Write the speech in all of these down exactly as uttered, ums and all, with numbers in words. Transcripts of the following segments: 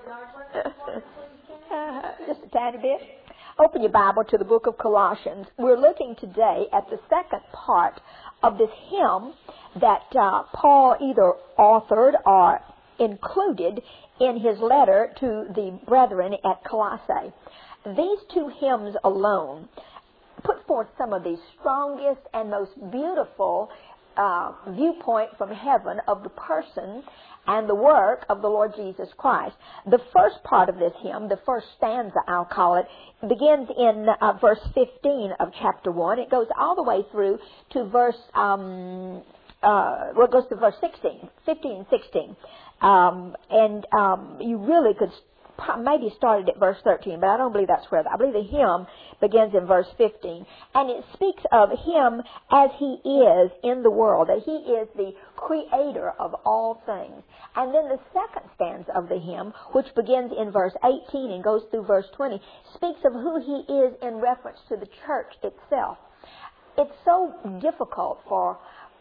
uh, just a tiny bit. Open your Bible to the book of Colossians. We're looking today at the second part of this hymn that uh, Paul either authored or included in his letter to the brethren at Colossae. These two hymns alone put forth some of the strongest and most beautiful uh, viewpoint from heaven of the person and the work of the Lord Jesus Christ. The first part of this hymn, the first stanza, I'll call it, begins in uh, verse fifteen of chapter one. It goes all the way through to verse, um, uh, well, it goes to verse sixteen, fifteen and sixteen. Um, and um, you really could maybe started at verse thirteen, but I don't believe that's where. I believe the hymn begins in verse fifteen. And it speaks of Him as He is in the world, that He is the creator of all things. And then the second stanza of the hymn, which begins in verse eighteen and goes through verse twenty, speaks of who He is in reference to the church itself. It's so difficult for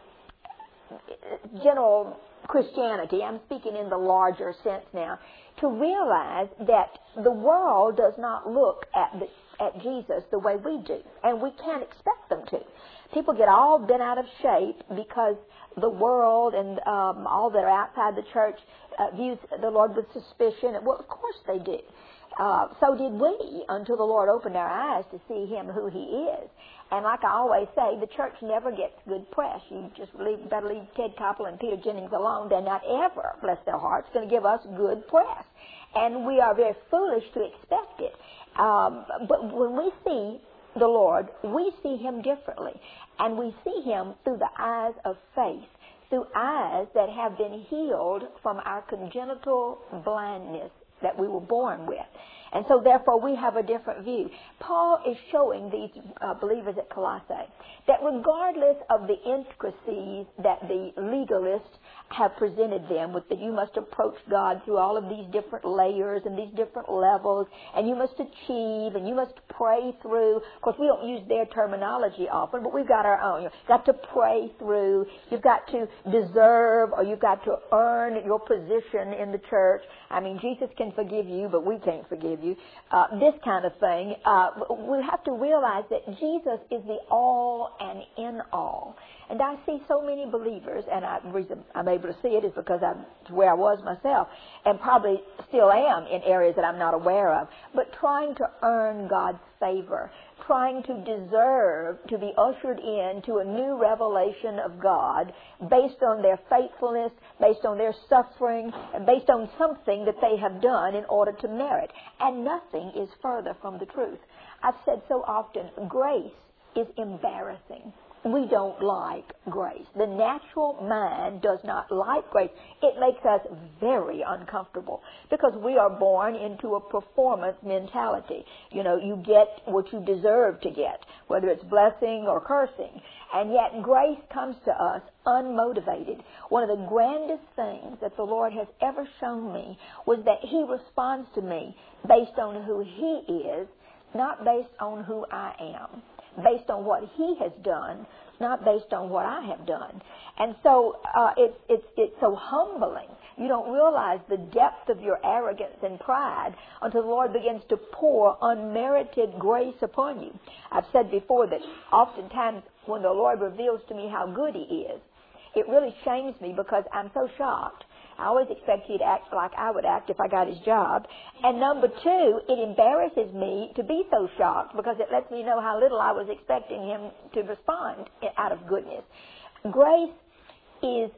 general Christianity, I'm speaking in the larger sense now, to realize that the world does not look at the, at Jesus the way we do, and we can't expect them to. People get all bent out of shape because the world and um, all that are outside the church uh, views the Lord with suspicion. Well, of course they do. Uh, so did we, until the Lord opened our eyes to see Him who He is. And like I always say, the church never gets good press. You just leave, better leave Ted Koppel and Peter Jennings alone. They're not ever, bless their hearts, going to give us good press. And we are very foolish to expect it. Um, but when we see the Lord, we see Him differently. And we see Him through the eyes of faith, through eyes that have been healed from our congenital blindness that we were born with. And so, therefore, we have a different view. Paul is showing these uh, believers at Colossae that regardless of the intricacies that the legalists have presented them with, that you must approach God through all of these different layers and these different levels, and you must achieve, and you must pray through. Of course, we don't use their terminology often, but we've got our own. You've got to pray through. You've got to deserve, or you've got to earn your position in the church. I mean, Jesus can forgive you, but we can't forgive you. Uh, this kind of thing. Uh, we have to realize that Jesus is the all and in all. And I see so many believers, and I, the reason I'm able to see it is because I'm where I was myself, and probably still am in areas that I'm not aware of, but trying to earn God's favor, trying to deserve to be ushered into a new revelation of God based on their faithfulness, based on their suffering, and based on something that they have done in order to merit. And nothing is further from the truth. I've said so often, grace is embarrassing. We don't like grace. The natural mind does not like grace. It makes us very uncomfortable because we are born into a performance mentality. You know, you get what you deserve to get, whether it's blessing or cursing. And yet grace comes to us unmotivated. One of the grandest things that the Lord has ever shown me was that He responds to me based on who He is, not based on who I am. Based on what He has done, not based on what I have done. And so uh, it's it's it's so humbling. You don't realize the depth of your arrogance and pride until the Lord begins to pour unmerited grace upon you. I've said before that oftentimes when the Lord reveals to me how good He is, it really shames me because I'm so shocked. I always expect He'd act like I would act if I got His job. And number two, it embarrasses me to be so shocked because it lets me know how little I was expecting Him to respond out of goodness. Grace is,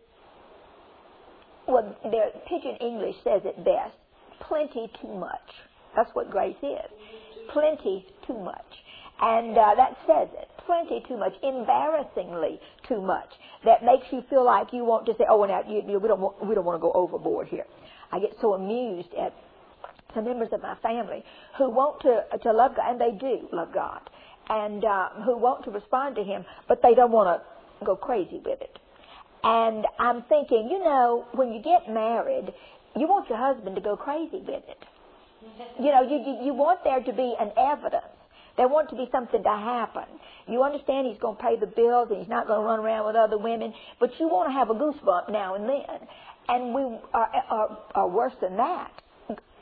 well, their Pidgin English says it best, plenty too much. That's what grace is. Plenty too much. And uh, that says it. Plenty too much, embarrassingly too much. That makes you feel like you want to say, "Oh, now you, you, we don't want, we don't want to go overboard here." I get so amused at some members of my family who want to to love God, and they do love God, and uh, who want to respond to Him, but they don't want to go crazy with it. And I'm thinking, you know, when you get married, you want your husband to go crazy with it. You know, you you, you want there to be an evidence. There want to be something to happen. You understand He's going to pay the bills and He's not going to run around with other women, but you want to have a goosebump now and then. And we are, are, are worse than that.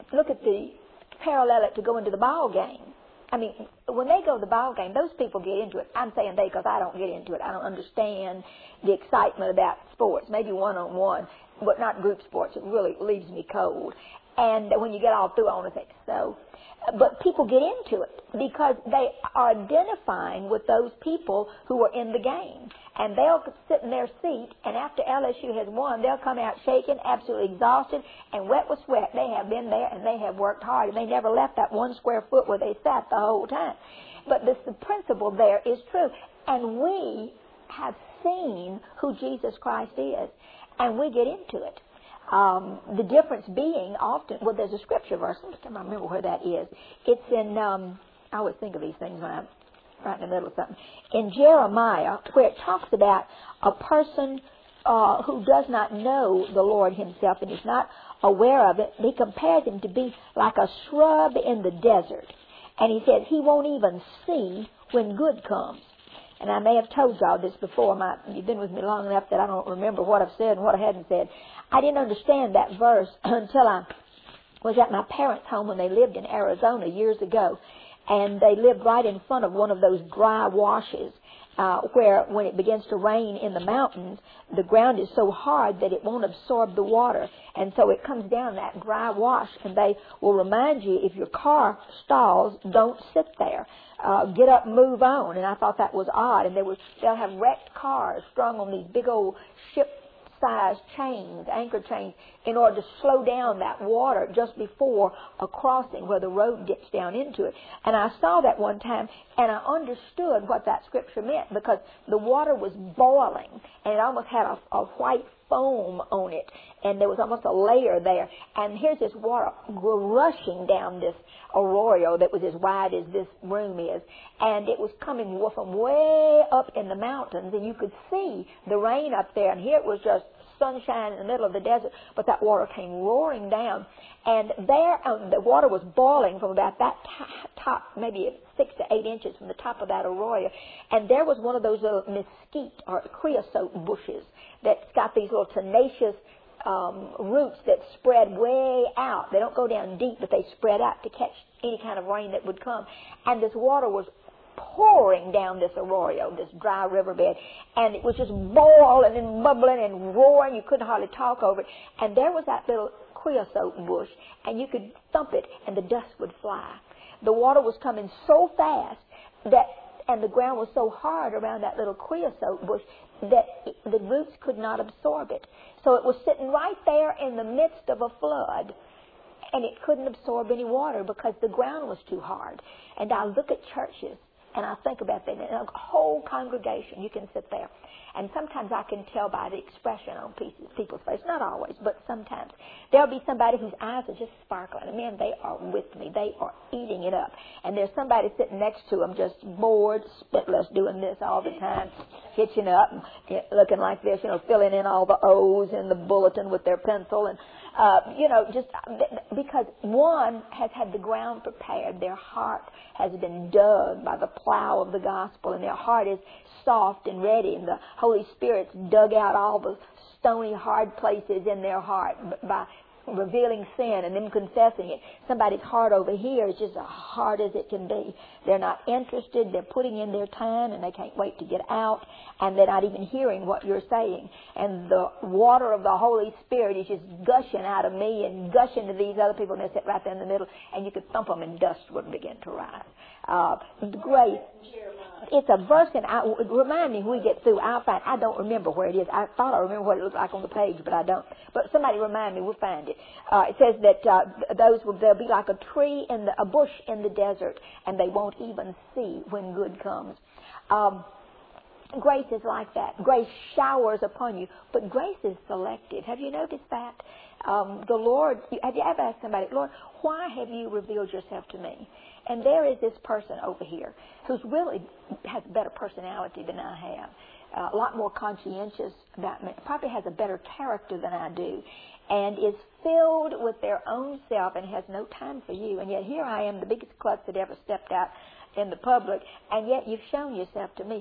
look at the parallel it to go into the ball game. I mean, when they go to the ball game, those people get into it. I'm saying they because I don't get into it. I don't understand the excitement about sports. Maybe one-on-one, but not group sports. It really leaves me cold. And when you get all through, I want to think so. But people get into it because they are identifying with those people who are in the game. And they'll sit in their seat, and after L S U has won, they'll come out shaking, absolutely exhausted, and wet with sweat. They have been there, and they have worked hard, and they never left that one square foot where they sat the whole time. But this, the principle there is true. And we have seen who Jesus Christ is, and we get into it. Um, the difference being often, well, there's a scripture verse. I can't remember where that is. It's in, um, I always think of these things when I'm right in the middle of something. In Jeremiah, where it talks about a person uh, who does not know the Lord himself and is not aware of it, he compares him to be like a shrub in the desert. And he says he won't even see when good comes. And I may have told y'all this before. My, you've been with me long enough that I don't remember what I've said and what I hadn't said. I didn't understand that verse until I was at my parents' home when they lived in Arizona years ago. And they lived right in front of one of those dry washes uh, where when it begins to rain in the mountains, the ground is so hard that it won't absorb the water. And so it comes down that dry wash, and they will remind you if your car stalls, don't sit there. Uh, get up, move on. And I thought that was odd. And they was, they'll have wrecked cars strung on these big old ship-sized chains, anchor chains, in order to slow down that water just before a crossing where the road gets down into it. And I saw that one time, and I understood what that scripture meant because the water was boiling, and it almost had a, a white foam on it, and there was almost a layer there. And here's this water rushing down this arroyo that was as wide as this room is, and it was coming from way up in the mountains, and you could see the rain up there, and here it was just sunshine in the middle of the desert, but that water came roaring down, and there um, the water was boiling from about that t- top, maybe six to eight inches from the top of that arroyo, and there was one of those little mesquite or creosote bushes that's got these little tenacious um, roots that spread way out. They don't go down deep, but they spread out to catch any kind of rain that would come, and this water was pouring down this arroyo, this dry riverbed, and it was just boiling and bubbling and roaring. You couldn't hardly talk over it. And there was that little creosote bush, and you could thump it, and the dust would fly. The water was coming so fast that, and the ground was so hard around that little creosote bush that it, the roots could not absorb it. So it was sitting right there in the midst of a flood, and it couldn't absorb any water because the ground was too hard. And I look at churches, and I think about that. In a whole congregation, you can sit there. And sometimes I can tell by the expression on people's faces. Not always, but sometimes. There'll be somebody whose eyes are just sparkling. And man, they are with me. They are eating it up. And there's somebody sitting next to them just bored, spitless, doing this all the time, hitching up, and looking like this, you know, filling in all the O's in the bulletin with their pencil. And, uh, you know, just because one has had the ground prepared. Their heart has been dug by the plow of the gospel, and their heart is soft and ready, and the Holy Spirit's dug out all the stony, hard places in their heart by revealing sin and them confessing it. Somebody's heart over here is just as hard as it can be. They're not interested. They're putting in their time, and they can't wait to get out, and they're not even hearing what you're saying. And the water of the Holy Spirit is just gushing out of me and gushing to these other people, and they sit right there in the middle, and you could thump them, and dust would begin to rise. Uh, grace. It's a verse, and I, remind me when we get through. I'll find. I don't remember where it is. I thought I remember what it looked like on the page, but I don't. But somebody remind me. We'll find it. Uh, it says that uh, those will they'll be like a tree in the, a bush in the desert, and they won't even see when good comes. Um, grace is like that. Grace showers upon you, but grace is selective. Have you noticed that? Um, the Lord. Have you ever asked somebody, Lord, why have you revealed yourself to me? And there is this person over here who's really has a better personality than I have, uh, a lot more conscientious about me, probably has a better character than I do, and is filled with their own self and has no time for you. And yet here I am, the biggest klutz that ever stepped out in the public, and yet you've shown yourself to me.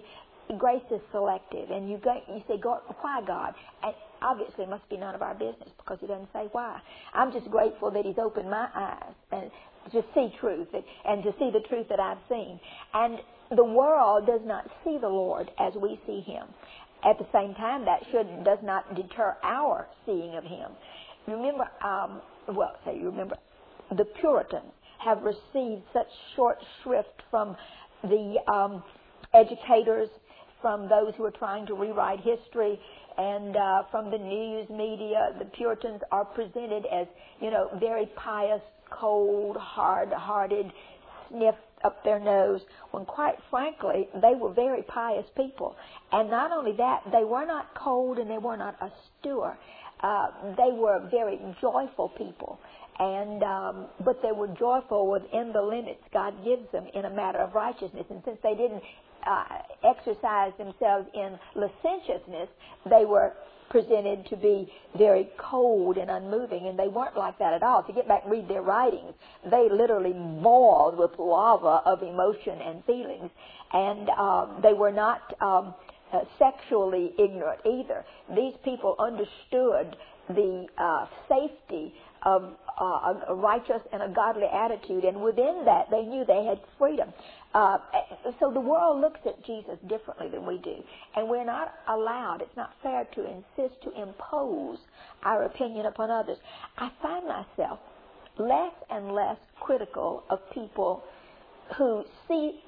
grace is selective, and you go, you say, God, why God? And obviously it must be none of our business because he doesn't say why. I'm just grateful that he's opened my eyes and to see truth and, and to see the truth that I've seen. And the world does not see the Lord as we see him. At the same time, that should does not deter our seeing of him. Remember, um, well, say you remember, the Puritans have received such short shrift from the um, educators, from those who are trying to rewrite history, and uh, from the news media. The Puritans are presented as, you know, very pious, cold, hard-hearted, sniff up their nose, when quite frankly, they were very pious people. And not only that, they were not cold and they were not austere. Uh, they were very joyful people. And um, but they were joyful within the limits God gives them in a matter of righteousness. And since they didn't uh, exercise themselves in licentiousness, they were presented to be very cold and unmoving, and they weren't like that at all. If you get back and read their writings, they literally boiled with lava of emotion and feelings, and um, they were not um, uh, sexually ignorant either. These people understood the uh, safety of uh, a righteous and a godly attitude, and within that they knew they had freedom. Uh, so the world looks at Jesus differently than we do, and we're not allowed, it's not fair to insist to impose our opinion upon others. I find myself less and less critical of people who see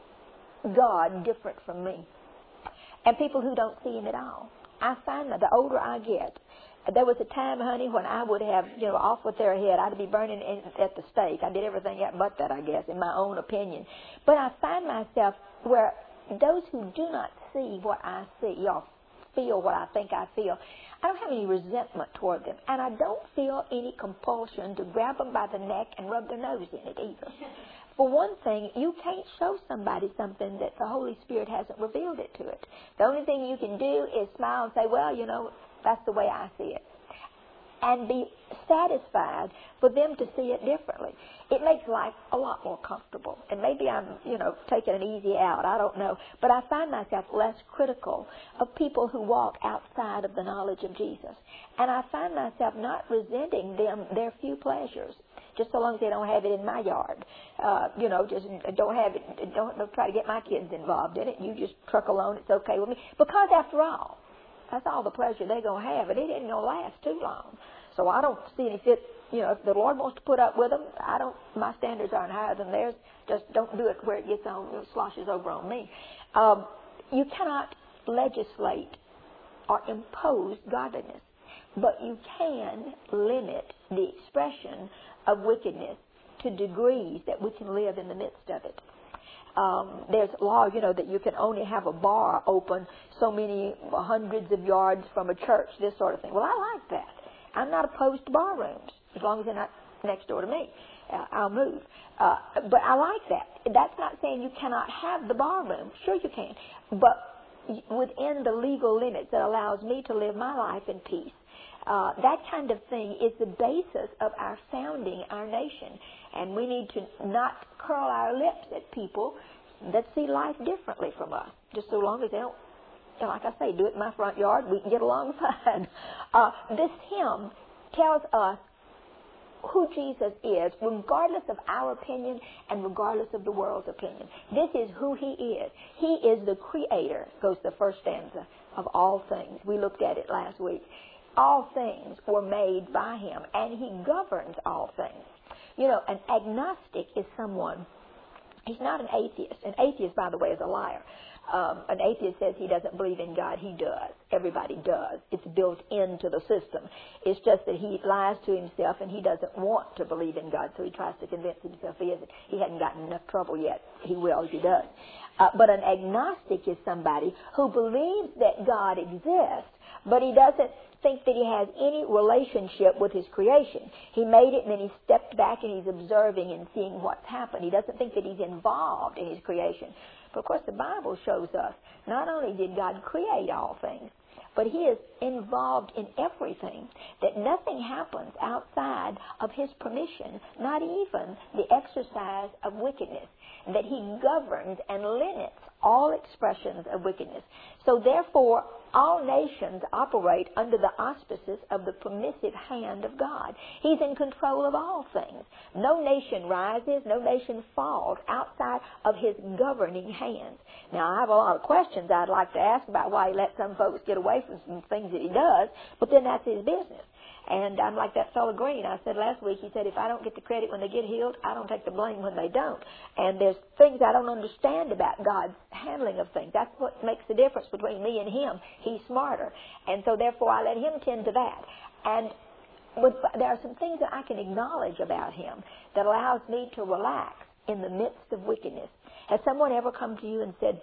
God different from me, and people who don't see him at all. I find that the older I get, there was a time, honey, when I would have, you know, off with their head. I'd be burning in, at the stake. I did everything but that, I guess, in my own opinion. But I find myself where those who do not see what I see or feel what I think I feel, I don't have any resentment toward them. And I don't feel any compulsion to grab them by the neck and rub their nose in it either. For one thing, you can't show somebody something that the Holy Spirit hasn't revealed it to it. The only thing you can do is smile and say, well, you know, that's the way I see it. And be satisfied for them to see it differently. It makes life a lot more comfortable. And maybe I'm, you know, taking an easy out. I don't know. But I find myself less critical of people who walk outside of the knowledge of Jesus. And I find myself not resenting them their few pleasures, just so long as they don't have it in my yard. Uh, you know, just don't have it, don't, don't try to get my kids involved in it. You just truck along, it's okay with me. Because after all, that's all the pleasure they're going to have, and it ain't going to last too long. So I don't see any fit, you know, if the Lord wants to put up with them, I don't, my standards aren't higher than theirs. Just don't do it where it gets on, it sloshes over on me. Um, you cannot legislate or impose godliness, but you can limit the expression of wickedness to degrees that we can live in the midst of it. Um, there's law, you know, that you can only have a bar open so many hundreds of yards from a church, this sort of thing. Well, I like that. I'm not opposed to bar rooms, as long as they're not next door to me. Uh, I'll move. Uh, but I like that. That's not saying you cannot have the bar room. Sure you can. But within the legal limits that allows me to live my life in peace. Uh, that kind of thing is the basis of our founding our nation. And we need to not curl our lips at people that see life differently from us, just so long as they don't, you know, like I say, do it in my front yard, we can get along fine. Uh, this hymn tells us who Jesus is, regardless of our opinion and regardless of the world's opinion. This is who he is. He is the creator, goes the first stanza, of all things. We looked at it last week. All things were made by him, and he governs all things. You know, an agnostic is someone, he's not an atheist. An atheist, by the way, is a liar. Um, an atheist says he doesn't believe in God. He does. Everybody does. It's built into the system. It's just that he lies to himself and he doesn't want to believe in God, so he tries to convince himself he isn't. He hasn't gotten enough trouble yet. He will if he does. Uh, but an agnostic is somebody who believes that God exists, but he doesn't think that he has any relationship with his creation. He made it and then he stepped back and he's observing and seeing what's happened. He doesn't think that he's involved in his creation. But of course the Bible shows us not only did God create all things, but he is involved in everything, that nothing happens outside of his permission, not even the exercise of wickedness, that he governs and limits all expressions of wickedness. So therefore, all nations operate under the auspices of the permissive hand of God. He's in control of all things. No nation rises, no nation falls outside of his governing hands. Now, I have a lot of questions I'd like to ask about why he lets some folks get away from some things that he does, but then that's his business. And I'm like that fellow Green. I said last week, he said, if I don't get the credit when they get healed, I don't take the blame when they don't. And there's things I don't understand about God's handling of things. That's what makes the difference between me and him. He's smarter. And so therefore I let him tend to that. And with, there are some things that I can acknowledge about him that allows me to relax in the midst of wickedness. Has someone ever come to you and said,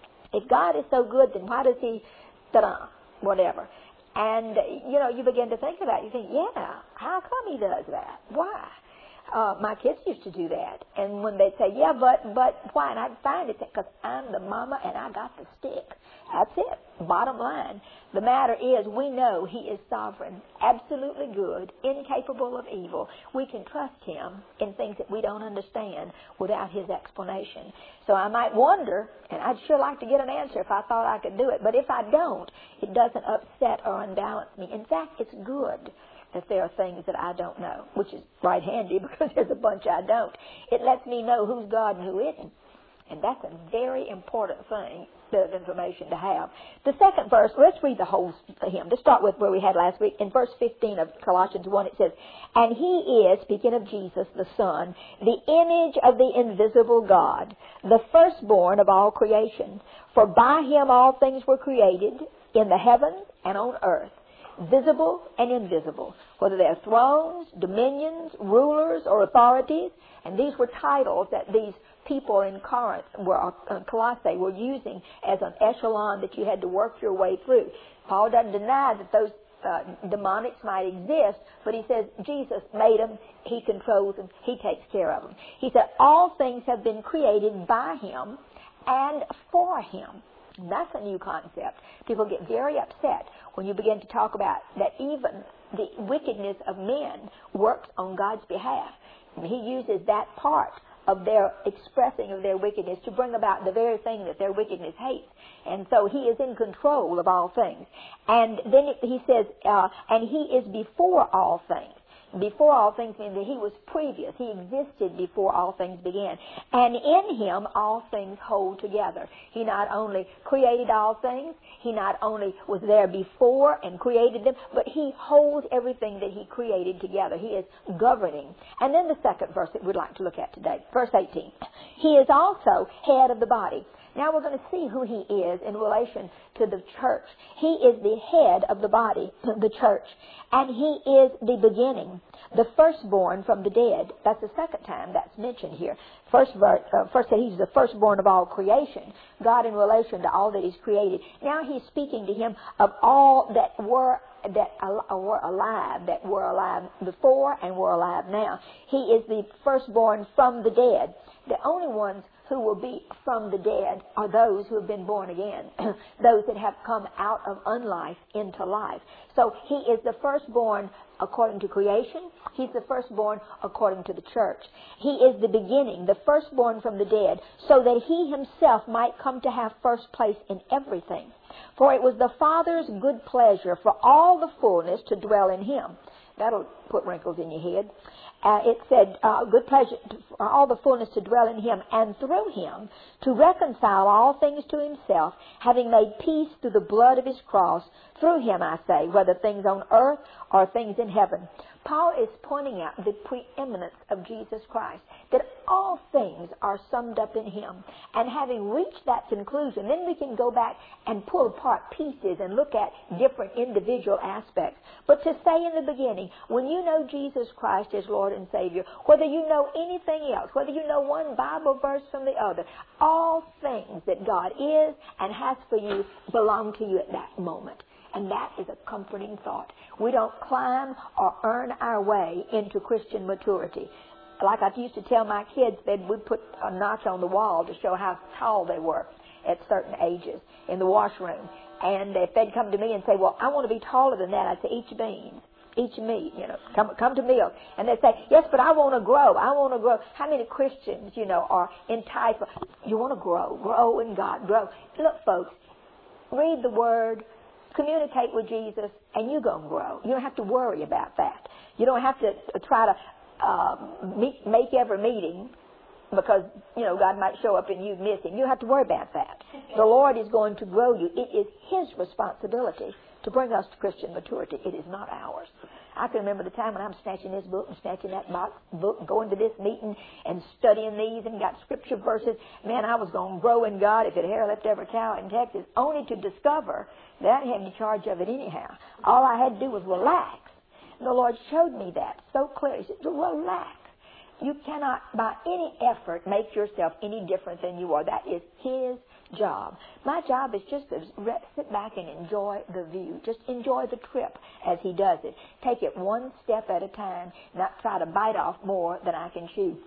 if God is so good, then why does he, ta-da, whatever. And, you know, you begin to think about it. You think, yeah, how come he does that? Why? Uh, my kids used to do that. And when they'd say, yeah, but, but why? And I'd find it because I'm the mama and I got the stick. That's it. Bottom line. The matter is, we know he is sovereign, absolutely good, incapable of evil. We can trust him in things that we don't understand without his explanation. So I might wonder, and I'd sure like to get an answer if I thought I could do it. But if I don't, it doesn't upset or unbalance me. In fact, it's good that there are things that I don't know, which is right handy because there's a bunch I don't. It lets me know who's God and who isn't. And that's a very important thing, bit of information to have. The second verse, let's read the whole hymn. To start with where we had last week, in verse fifteen of Colossians one, it says, and he is, speaking of Jesus, the Son, the image of the invisible God, the firstborn of all creation. For by him all things were created, in the heavens and on earth, visible and invisible, whether they're thrones, dominions, rulers, or authorities. And these were titles that these people in Corinth, were, uh, Colossae, were using as an echelon that you had to work your way through. Paul doesn't deny that those uh, demonics might exist, but he says Jesus made them, he controls them, he takes care of them. He said all things have been created by him and for him. And that's a new concept. People get very upset when you begin to talk about that even the wickedness of men works on God's behalf. And he uses that part of their expressing of their wickedness to bring about the very thing that their wickedness hates. And so he is in control of all things. And then it, he says, uh, and he is before all things. Before all things means that he was previous. He existed before all things began. And in him all things hold together. He not only created all things, he not only was there before and created them, but he holds everything that he created together. He is governing. And then the second verse that we'd like to look at today, verse eighteen. He is also head of the body. Now we're going to see who he is in relation to the church. He is the head of the body, the church. And he is the beginning, the firstborn from the dead. That's the second time that's mentioned here. First, verse, uh, first that he's the firstborn of all creation. God in relation to all that he's created. Now he's speaking to him of all that were that were alive, that were alive before and were alive now. He is the firstborn from the dead. The only ones who will be from the dead are those who have been born again, those that have come out of unlife into life. So he is the firstborn according to creation. He's the firstborn according to the church. He is the beginning, the firstborn from the dead, so that he himself might come to have first place in everything. For it was the Father's good pleasure for all the fullness to dwell in him. That'll put wrinkles in your head. Uh, it said, uh, good pleasure for all the fullness to dwell in him, and through him to reconcile all things to himself, having made peace through the blood of his cross. Through him, I say, whether things on earth or things in heaven. Paul is pointing out the preeminence of Jesus Christ, that all things are summed up in him. And having reached that conclusion, then we can go back and pull apart pieces and look at different individual aspects. But to say in the beginning, when you know Jesus Christ as Lord and Savior, whether you know anything else, whether you know one Bible verse from the other, all things that God is and has for you belong to you at that moment. And that is a comforting thought. We don't climb or earn our way into Christian maturity. Like I used to tell my kids, they'd we'd put a notch on the wall to show how tall they were at certain ages in the washroom. And if they'd come to me and say, well, I want to be taller than that, I'd say, eat your beans. eat your meat, you know, come come to meals. And they say, yes, but I want to grow. I want to grow. How many Christians, you know, are enticed? You want to grow. Grow in God. Grow. Look, folks, read the Word, communicate with Jesus, and you're going to grow. You don't have to worry about that. You don't have to try to uh, meet, make every meeting because, you know, God might show up and you miss him. You don't have to worry about that. The Lord is going to grow you. It is His responsibility to bring us to Christian maturity. It is not ours. I can remember the time when I'm snatching this book and snatching that box, book, going to this meeting and studying these and got scripture verses. Man, I was going to grow in God if it had left every cow in Texas, only to discover that I didn't have any charge of it anyhow. All I had to do was relax. And the Lord showed me that so clearly. He said, relax. You cannot, by any effort, make yourself any different than you are. That is His job. My job is just to sit back and enjoy the view. Just enjoy the trip as He does it. Take it one step at a time, not try to bite off more than I can chew.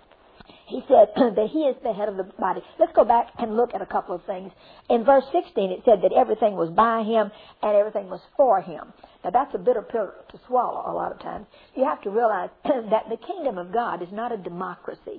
He said that He is the head of the body. Let's go back and look at a couple of things. In verse sixteen, it said that everything was by Him and everything was for Him. Now, that's a bitter pill to swallow a lot of times. You have to realize that the kingdom of God is not a democracy.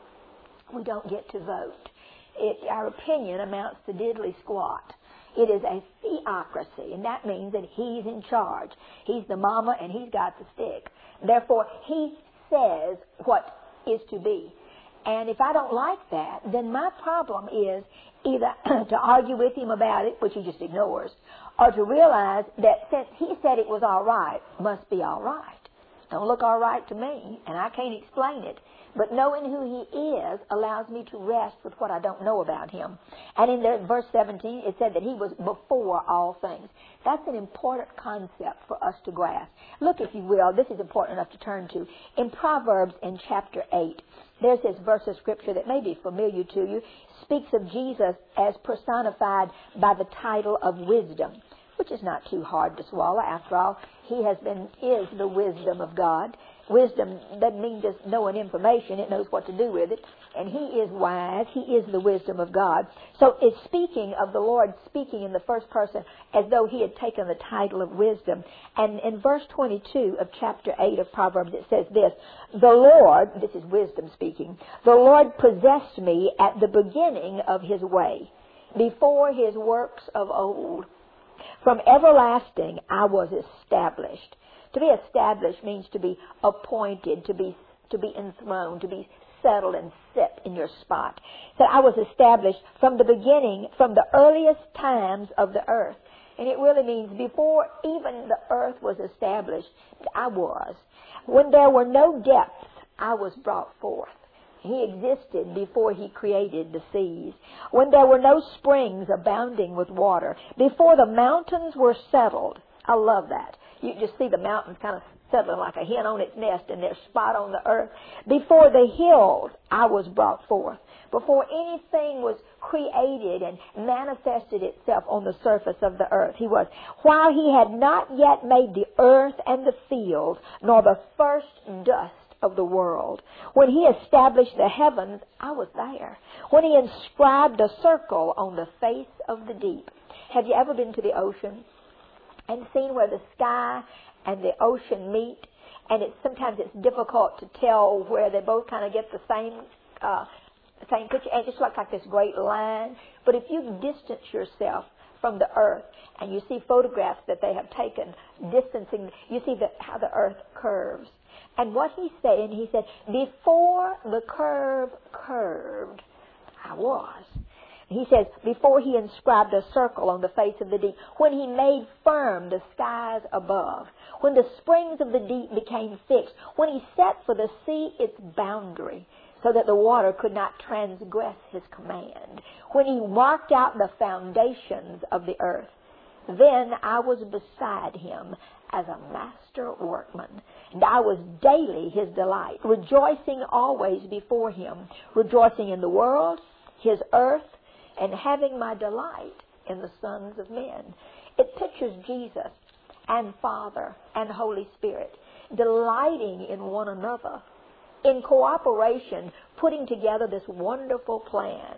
We don't get to vote. It, our opinion amounts to diddly squat. It is a theocracy, and that means that He's in charge. He's the mama, and He's got the stick. Therefore, He says what is to be. And if I don't like that, then my problem is either to argue with Him about it, which He just ignores, or to realize that since He said it was all right, must be all right. Don't look all right to me, and I can't explain it. But knowing who He is allows me to rest with what I don't know about Him. And in there, verse seventeen, it said that He was before all things. That's an important concept for us to grasp. Look, if you will, this is important enough to turn to. In Proverbs in chapter eight, there's this verse of Scripture that may be familiar to you. Speaks of Jesus as personified by the title of wisdom, which is not too hard to swallow. After all, He has been, is the wisdom of God. Wisdom doesn't mean just knowing information. It knows what to do with it. And He is wise. He is the wisdom of God. So it's speaking of the Lord, speaking in the first person as though He had taken the title of wisdom. And in verse twenty-two of chapter eight of Proverbs, it says this, the Lord, this is wisdom speaking, the Lord possessed me at the beginning of His way, before His works of old. From everlasting I was established. To be established means to be appointed, to be to be enthroned, to be settled and set in your spot. That I was established from the beginning, from the earliest times of the earth. And it really means before even the earth was established, I was. When there were no depths, I was brought forth. He existed before He created the seas. When there were no springs abounding with water, before the mountains were settled. I love that. You just see the mountains kind of settling like a hen on its nest in their spot on the earth. Before the hills, I was brought forth. Before anything was created and manifested itself on the surface of the earth, He was. While He had not yet made the earth and the fields, nor the first dust of the world. When He established the heavens, I was there. When He inscribed a circle on the face of the deep. Have you ever been to the ocean and seen where the sky and the ocean meet? And it's sometimes it's difficult to tell where they both kind of get the same uh, same picture. And it just looks like this great line. But if you distance yourself from the earth and you see photographs that they have taken distancing, you see that how the earth curves. And what He's saying, He said, before the curve curved, I was. He says, before He inscribed a circle on the face of the deep, when He made firm the skies above, when the springs of the deep became fixed, when He set for the sea its boundary, so that the water could not transgress His command, when He marked out the foundations of the earth, then I was beside Him as a master workman, and I was daily His delight, rejoicing always before Him, rejoicing in the world, His earth, and having my delight in the sons of men. It pictures Jesus and Father and Holy Spirit delighting in one another, in cooperation, putting together this wonderful plan.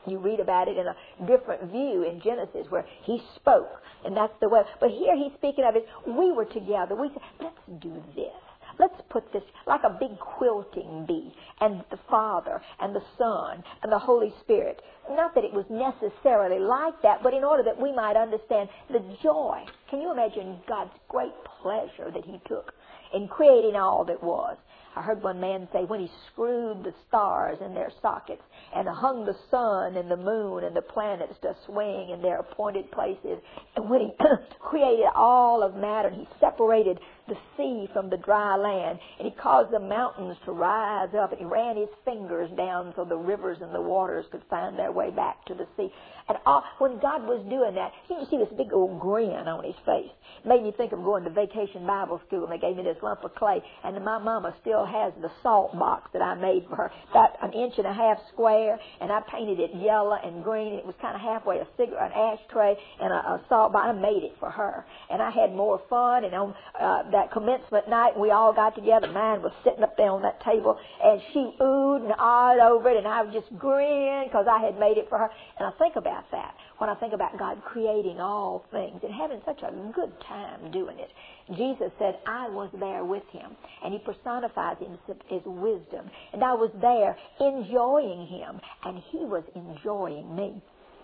You read about it in a different view in Genesis where he spoke, and that's the way. But here he's speaking of it. We were together. We said, let's do this. Let's put this like a big quilting bee, and the Father and the Son and the Holy Spirit. Not that it was necessarily like that, but in order that we might understand the joy. Can you imagine God's great pleasure that he took in creating all that was? I heard one man say when he screwed the stars in their sockets and hung the sun and the moon and the planets to swing in their appointed places, and when he created all of matter, and he separated the sea from the dry land, and he caused the mountains to rise up, and he ran his fingers down so the rivers and the waters could find their way back to the sea. And all, when God was doing that, you can see this big old grin on his face. It made me think of going to Vacation Bible School, and they gave me this lump of clay, and my mama still has the salt box that I made for her, about an inch and a half square, and I painted it yellow and green. It was kind of halfway a cigarette, an ashtray, and a, a salt box. I made it for her, and I had more fun. And on uh, that commencement night, we all got together. Mine was sitting up there on that table, and she oohed and awed over it, and I would just grin because I had made it for her. And I think about that when I think about God creating all things and having such a good time doing it. Jesus said, I was there with him, and he personifies him as wisdom, and I was there enjoying him, and he was enjoying me.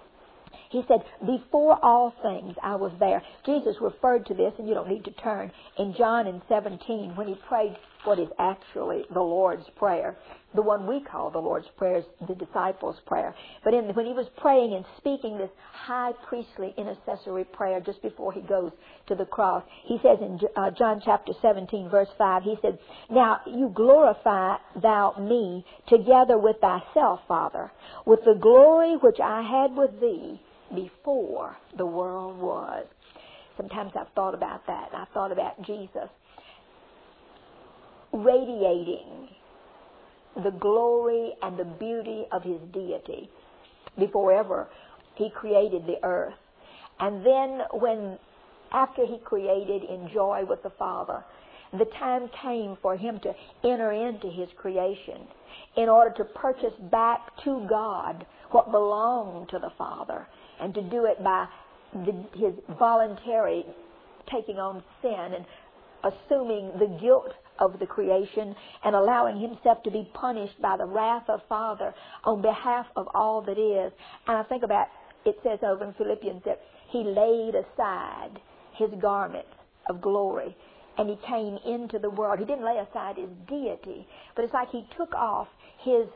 He said, before all things, I was there. Jesus referred to this, and you don't need to turn, in John in seventeen, when he prayed what is actually the Lord's Prayer. The one we call the Lord's Prayer is the disciples' prayer. But in, when he was praying and speaking this high priestly intercessory prayer just before he goes to the cross, he says in uh, John chapter seventeen, verse five, he said, now you glorify thou me together with thyself, Father, with the glory which I had with thee before the world was. Sometimes I've thought about that. I've thought about Jesus radiating the glory and the beauty of his deity before ever he created the earth. And then when, after he created in joy with the Father, the time came for him to enter into his creation in order to purchase back to God what belonged to the Father, and to do it by the, his voluntary taking on sin and assuming the guilt of the creation and allowing himself to be punished by the wrath of Father on behalf of all that is. And I think about, it says over in Philippians that he laid aside his garments of glory and he came into the world. He didn't lay aside his deity, but it's like he took off his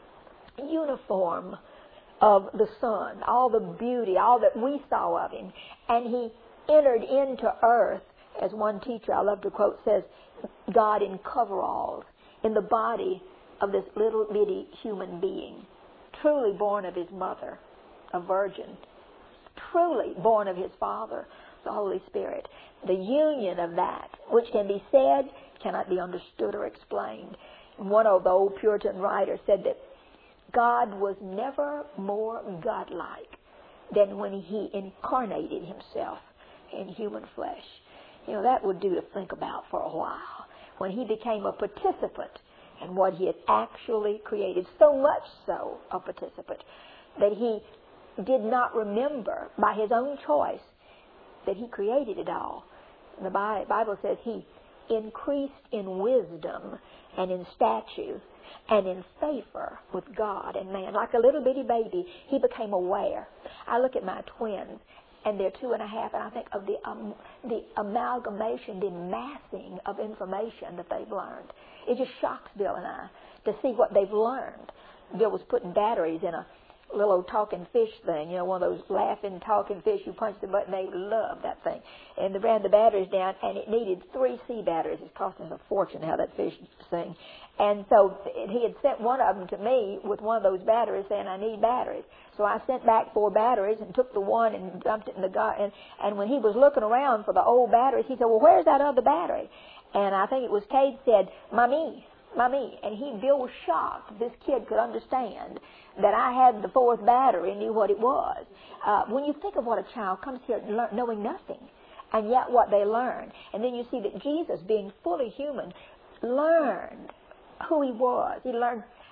uniform of the Son, all the beauty, all that we saw of him, and he entered into earth. As one teacher I love to quote says, God in coveralls, in the body of this little bitty human being, truly born of his mother, a virgin, truly born of his Father, the Holy Spirit. The union of that, which can be said, cannot be understood or explained. One of the old Puritan writers said that God was never more godlike than when he incarnated himself in human flesh. You know, that would do to think about for a while. When he became a participant in what he had actually created, so much so a participant that he did not remember by his own choice that he created it all. The Bible says he increased in wisdom and in stature and in favor with God and man. Like a little bitty baby, he became aware. I look at my twins, and they're two and a half, and I think of the um, the amalgamation, the massing of information that they've learned. It just shocks Bill and I to see what they've learned. Bill was putting batteries in a little old talking fish thing, you know, one of those laughing talking fish. You punch the button, they love that thing. And they ran the batteries down, and it needed three C batteries. It's costing us a fortune how that fish sings. And so he had sent one of them to me with one of those batteries saying, I need batteries. So I sent back four batteries and took the one and dumped it in the garden. And, and when he was looking around for the old batteries, he said, well, where's that other battery? And I think it was Cade said, Mommy, Mommy. And he, Bill was shocked this kid could understand that I had the fourth battery and knew what it was. Uh, when you think of what a child comes here learn, knowing nothing, and yet what they learn, and then you see that Jesus, being fully human, learned who he was. He learned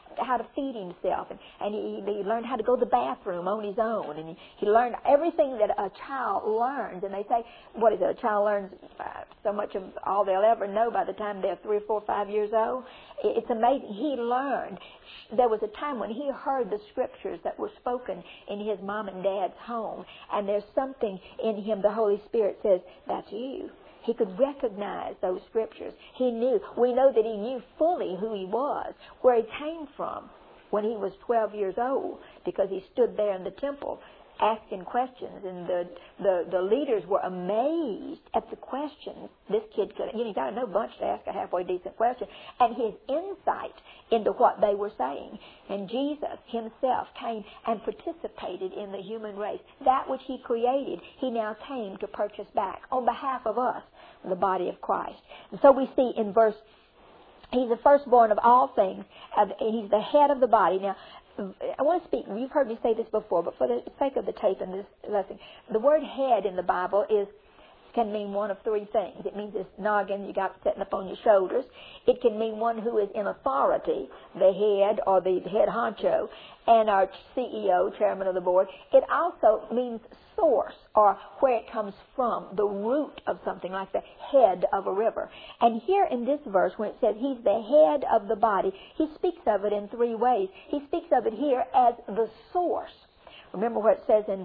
how to feed himself, and, and he, he learned how to go to the bathroom on his own, and he, he learned everything that a child learns. And they say, what is it, a child learns uh, so much of all they'll ever know by the time they're three or four, five years old. It's amazing. He learned. There was a time when he heard the scriptures that were spoken in his mom and dad's home, and there's something in him, the Holy Spirit says, that's you. He could recognize those scriptures. He knew. We know that he knew fully who he was, where he came from when he was twelve years old, because he stood there in the temple asking questions, and the, the, the leaders were amazed at the questions this kid could. You know, you got to know a bunch to ask a halfway decent question, and his insight into what they were saying. And Jesus himself came and participated in the human race. That which he created, he now came to purchase back on behalf of us, the body of Christ. And so we see in verse, he's the firstborn of all things. He's the head of the body. Now, I want to speak, you've heard me say this before, but for the sake of the tape in this lesson, the word head in the Bible is can mean one of three things. It means this noggin you got sitting up on your shoulders. It can mean one who is in authority, the head or the head honcho, and our C E O, chairman of the board. It also means source, or where it comes from, the root of something, like the head of a river. And here in this verse, when it says he's the head of the body, he speaks of it in three ways. He speaks of it here as the source. Remember what it says in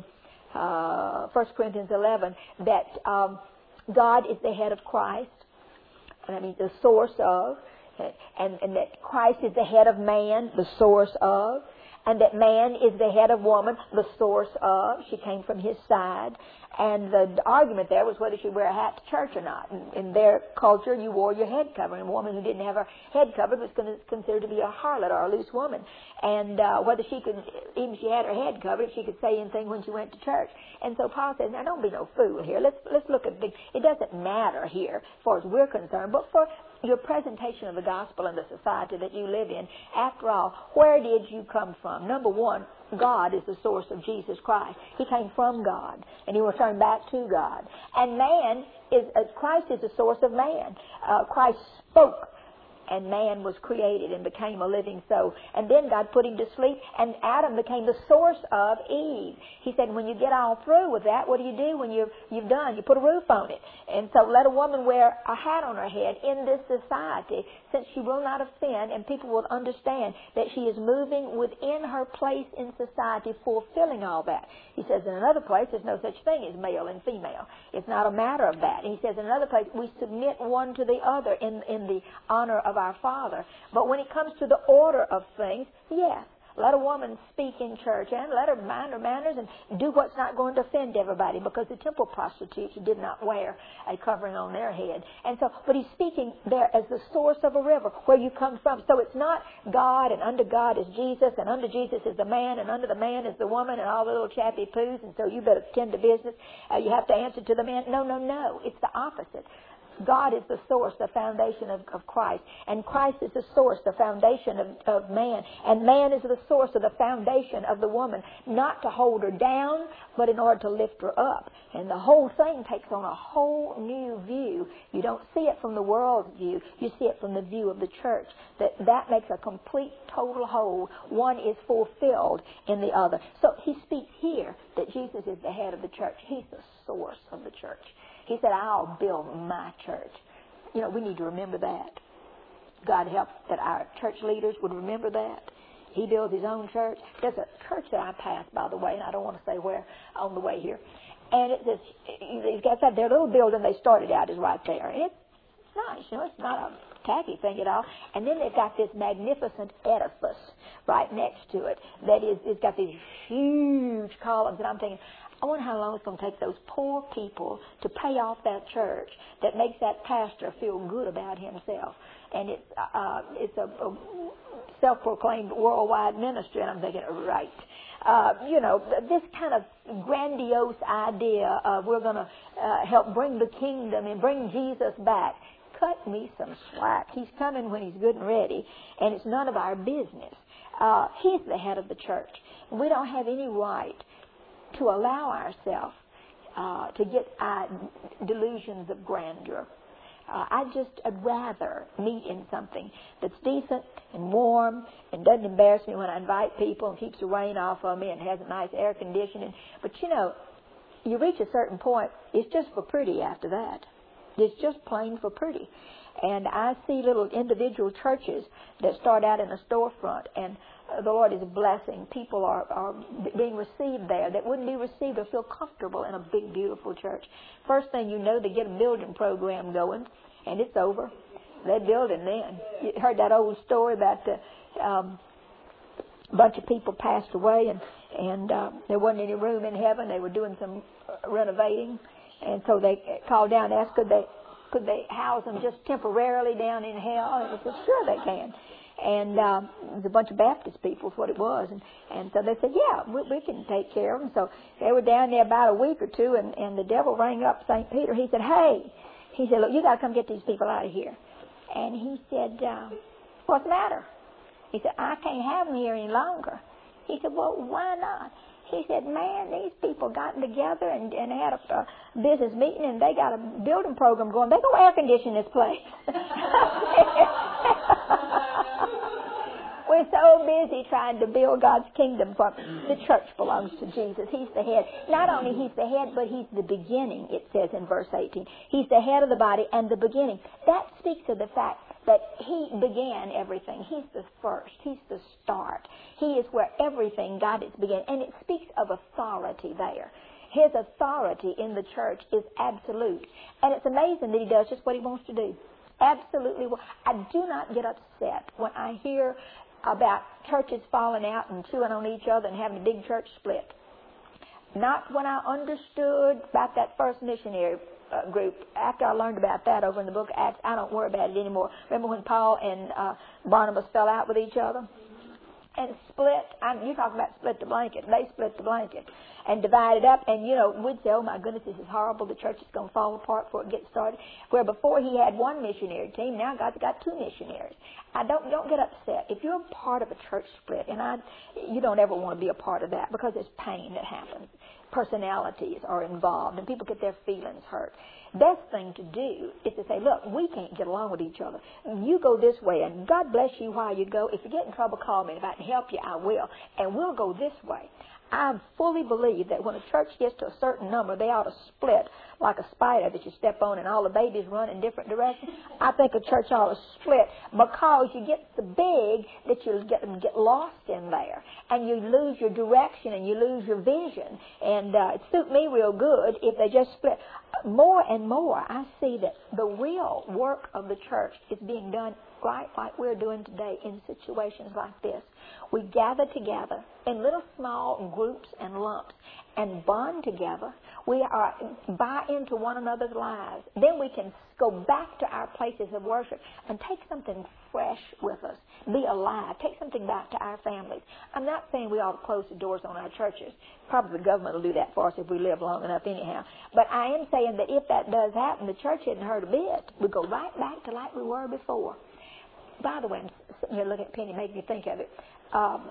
uh, First Corinthians eleven, that um, God is the head of Christ, and that means the source of, and, and that Christ is the head of man, the source of, and that man is the head of woman, the source of. She came from his side. And the argument there was whether she wear a hat to church or not. In, in their culture, you wore your head covering. A woman who didn't have her head covered was considered to be a harlot or a loose woman. And uh, whether she could, even if she had her head covered, she could say anything when she went to church. And so Paul says, now don't be no fool here. Let's let's look at the, it doesn't matter here as far as we're concerned, but for your presentation of the gospel in the society that you live in, after all, where did you come from? Number one, God is the source of Jesus Christ. He came from God, and he returned back to God. And man is, uh, Christ is the source of man. Uh, Christ spoke, and man was created and became a living soul. And then God put him to sleep, and Adam became the source of Eve. He said, when you get all through with that, what do you do when you've, you've done? You put a roof on it. And so let a woman wear a hat on her head in this society, since she will not offend, and people will understand that she is moving within her place in society, fulfilling all that. He says in another place, there's no such thing as male and female. It's not a matter of that. And he says in another place, we submit one to the other in, in the honor of our Father. But when it comes to the order of things, yes, let a woman speak in church, and let her mind her manners and do what's not going to offend everybody, because the temple prostitutes did not wear a covering on their head. And so, but he's speaking there as the source of a river, where you come from. So it's not God, and under God is Jesus, and under Jesus is the man, and under the man is the woman, and all the little chappy poos, and so you better tend to business. Uh, you have to answer to the man. No, no, no. It's the opposite. God is the source, the foundation of, of Christ. And Christ is the source, the foundation of, of man. And man is the source of the foundation of the woman. Not to hold her down, but in order to lift her up. And the whole thing takes on a whole new view. You don't see it from the world's view. You see it from the view of the church. That, that makes a complete, total whole. One is fulfilled in the other. So he speaks here that Jesus is the head of the church. He's the source of the church. He said, I'll build my church. You know, we need to remember that. God help that our church leaders would remember that. He builds his own church. There's a church that I passed, by the way, and I don't want to say where on the way here. And it's this, he's got that, their little building they started out is right there. And it's nice, you know, it's not a tacky thing at all. And then they've got this magnificent edifice right next to it that is, it's got these huge columns. And I'm thinking, I wonder how long it's going to take those poor people to pay off that church that makes that pastor feel good about himself. And it's uh, it's a, a self-proclaimed worldwide ministry. And I'm thinking, right. Uh, you know, this kind of grandiose idea of we're going to uh, help bring the kingdom and bring Jesus back. Cut me some slack. He's coming when he's good and ready, and it's none of our business. Uh, he's the head of the church. And we don't have any right to allow ourselves uh, to get uh, delusions of grandeur. Uh, I just I'd rather meet in something that's decent and warm and doesn't embarrass me when I invite people and keeps the rain off of me and has a nice air conditioning. But, you know, you reach a certain point, it's just for pretty after that. It's just plain for pretty. And I see little individual churches that start out in a storefront, and uh, the Lord is blessing. People are, are being received there that wouldn't be received or feel comfortable in a big, beautiful church. First thing you know, they get a building program going, and it's over. They're building then. You heard that old story about the, um, a bunch of people passed away, and, and uh, there wasn't any room in heaven. They were doing some uh, renovating, and so they called down and asked, could they Could they house them just temporarily down in hell? And they said, sure they can. And um, it was a bunch of Baptist people is what it was. And, and so they said, yeah, we, we can take care of them. So they were down there about a week or two, and, and the devil rang up Saint Peter. He said, hey, he said, look, you got to come get these people out of here. And he said, uh, what's the matter? He said, I can't have them here any longer. He said, well, why not? He said, man, these people gotten together and, and had a, a business meeting, and they got a building program going. They go air condition this place. We're so busy trying to build God's kingdom. For the church belongs to Jesus. He's the head. Not only he's the head, but he's the beginning, it says in verse eighteen. He's the head of the body and the beginning. That speaks of the fact that he began everything. He's the first. He's the start. He is where everything God is began. And it speaks of authority there. His authority in the church is absolute. And it's amazing that he does just what he wants to do. Absolutely. I do not get upset when I hear about churches falling out and chewing on each other and having a big church split. Not when I understood about that first missionary Uh, group. After I learned about that over in the book of Acts, I don't worry about it anymore. Remember when Paul and uh, Barnabas fell out with each other and split? I'm, you talk about split the blanket. They split the blanket and divided up. And, you know, we'd say, oh, my goodness, this is horrible. The church is going to fall apart before it gets started. Where before he had one missionary team, now God's got two missionaries. I don't don't get upset. If you're a part of a church split, and I, you don't ever want to be a part of that because there's pain that happens. Personalities are involved, and people get their feelings hurt. Best thing to do is to say, look, we can't get along with each other. You go this way, and God bless you while you go. If you get in trouble, call me. If I can help you, I will. And we'll go this way. I fully believe that when a church gets to a certain number, they ought to split like a spider that you step on and all the babies run in different directions. I think a church ought to split because you get so big that you get them get lost in there, and you lose your direction and you lose your vision. And uh, it suit me real good if they just split. More and more, I see that the real work of the church is being done right like we're doing today in situations like this. We gather together in little small groups and lumps and bond together. We are buy into one another's lives. Then we can go back to our places of worship and take something fresh with us. Be alive. Take something back to our families. I'm not saying we ought to close the doors on our churches. Probably the government will do that for us if we live long enough anyhow. But I am saying that if that does happen, the church isn't hurt a bit. We go right back to like we were before. By the way, I'm sitting here looking at Penny, making me think of it. Um,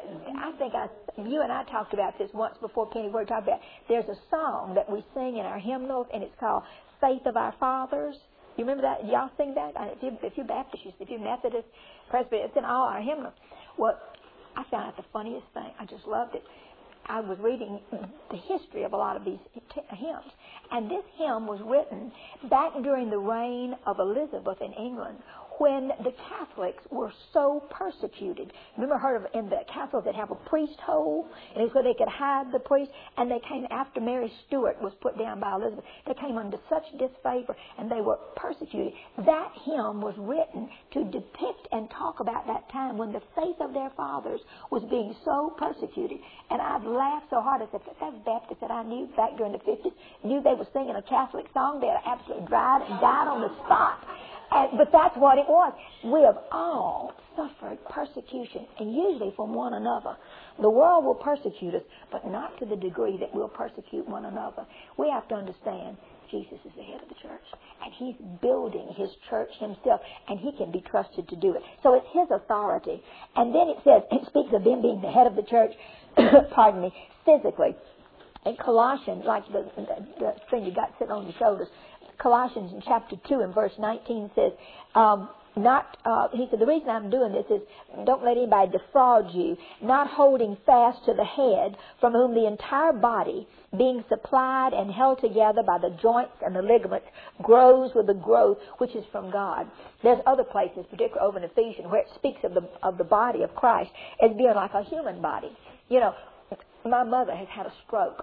I think I, you and I talked about this once before, Penny. We were talking about there's a song that we sing in our hymnals, and it's called "Faith of Our Fathers." You remember that? Y'all sing that? If, you, if you're Baptist, if you're Methodist, Presbyterian, it's in all our hymnals. Well, I found out the funniest thing. I just loved it. I was reading the history of a lot of these t- hymns, and this hymn was written back during the reign of Elizabeth in England, when the Catholics were so persecuted. Remember, heard of in the castles that have a priest hole, and it's where they could hide the priest. And they came after Mary Stuart was put down by Elizabeth. They came under such disfavor, and they were persecuted. That hymn was written to depict and talk about that time when the faith of their fathers was being so persecuted. And I'd laughed so hard. I said, "That's Baptists that I knew back during the fifties knew they were singing a Catholic song. They had absolutely died and died on the spot." And, but that's what it was. We have all suffered persecution, and usually from one another. The world will persecute us, but not to the degree that we'll persecute one another. We have to understand Jesus is the head of the church, and he's building his church himself, and he can be trusted to do it. So it's his authority. And then it says, it speaks of him being the head of the church, pardon me, physically. In Colossians, like the, the, the thing you got sitting on your shoulders, Colossians in chapter two and verse nineteen says, um, not, uh, he said, the reason I'm doing this is don't let anybody defraud you, not holding fast to the head, from whom the entire body, being supplied and held together by the joints and the ligaments, grows with the growth which is from God. There's other places, particularly over in Ephesians, where it speaks of the of the body of Christ as being like a human body. You know, my mother has had a stroke,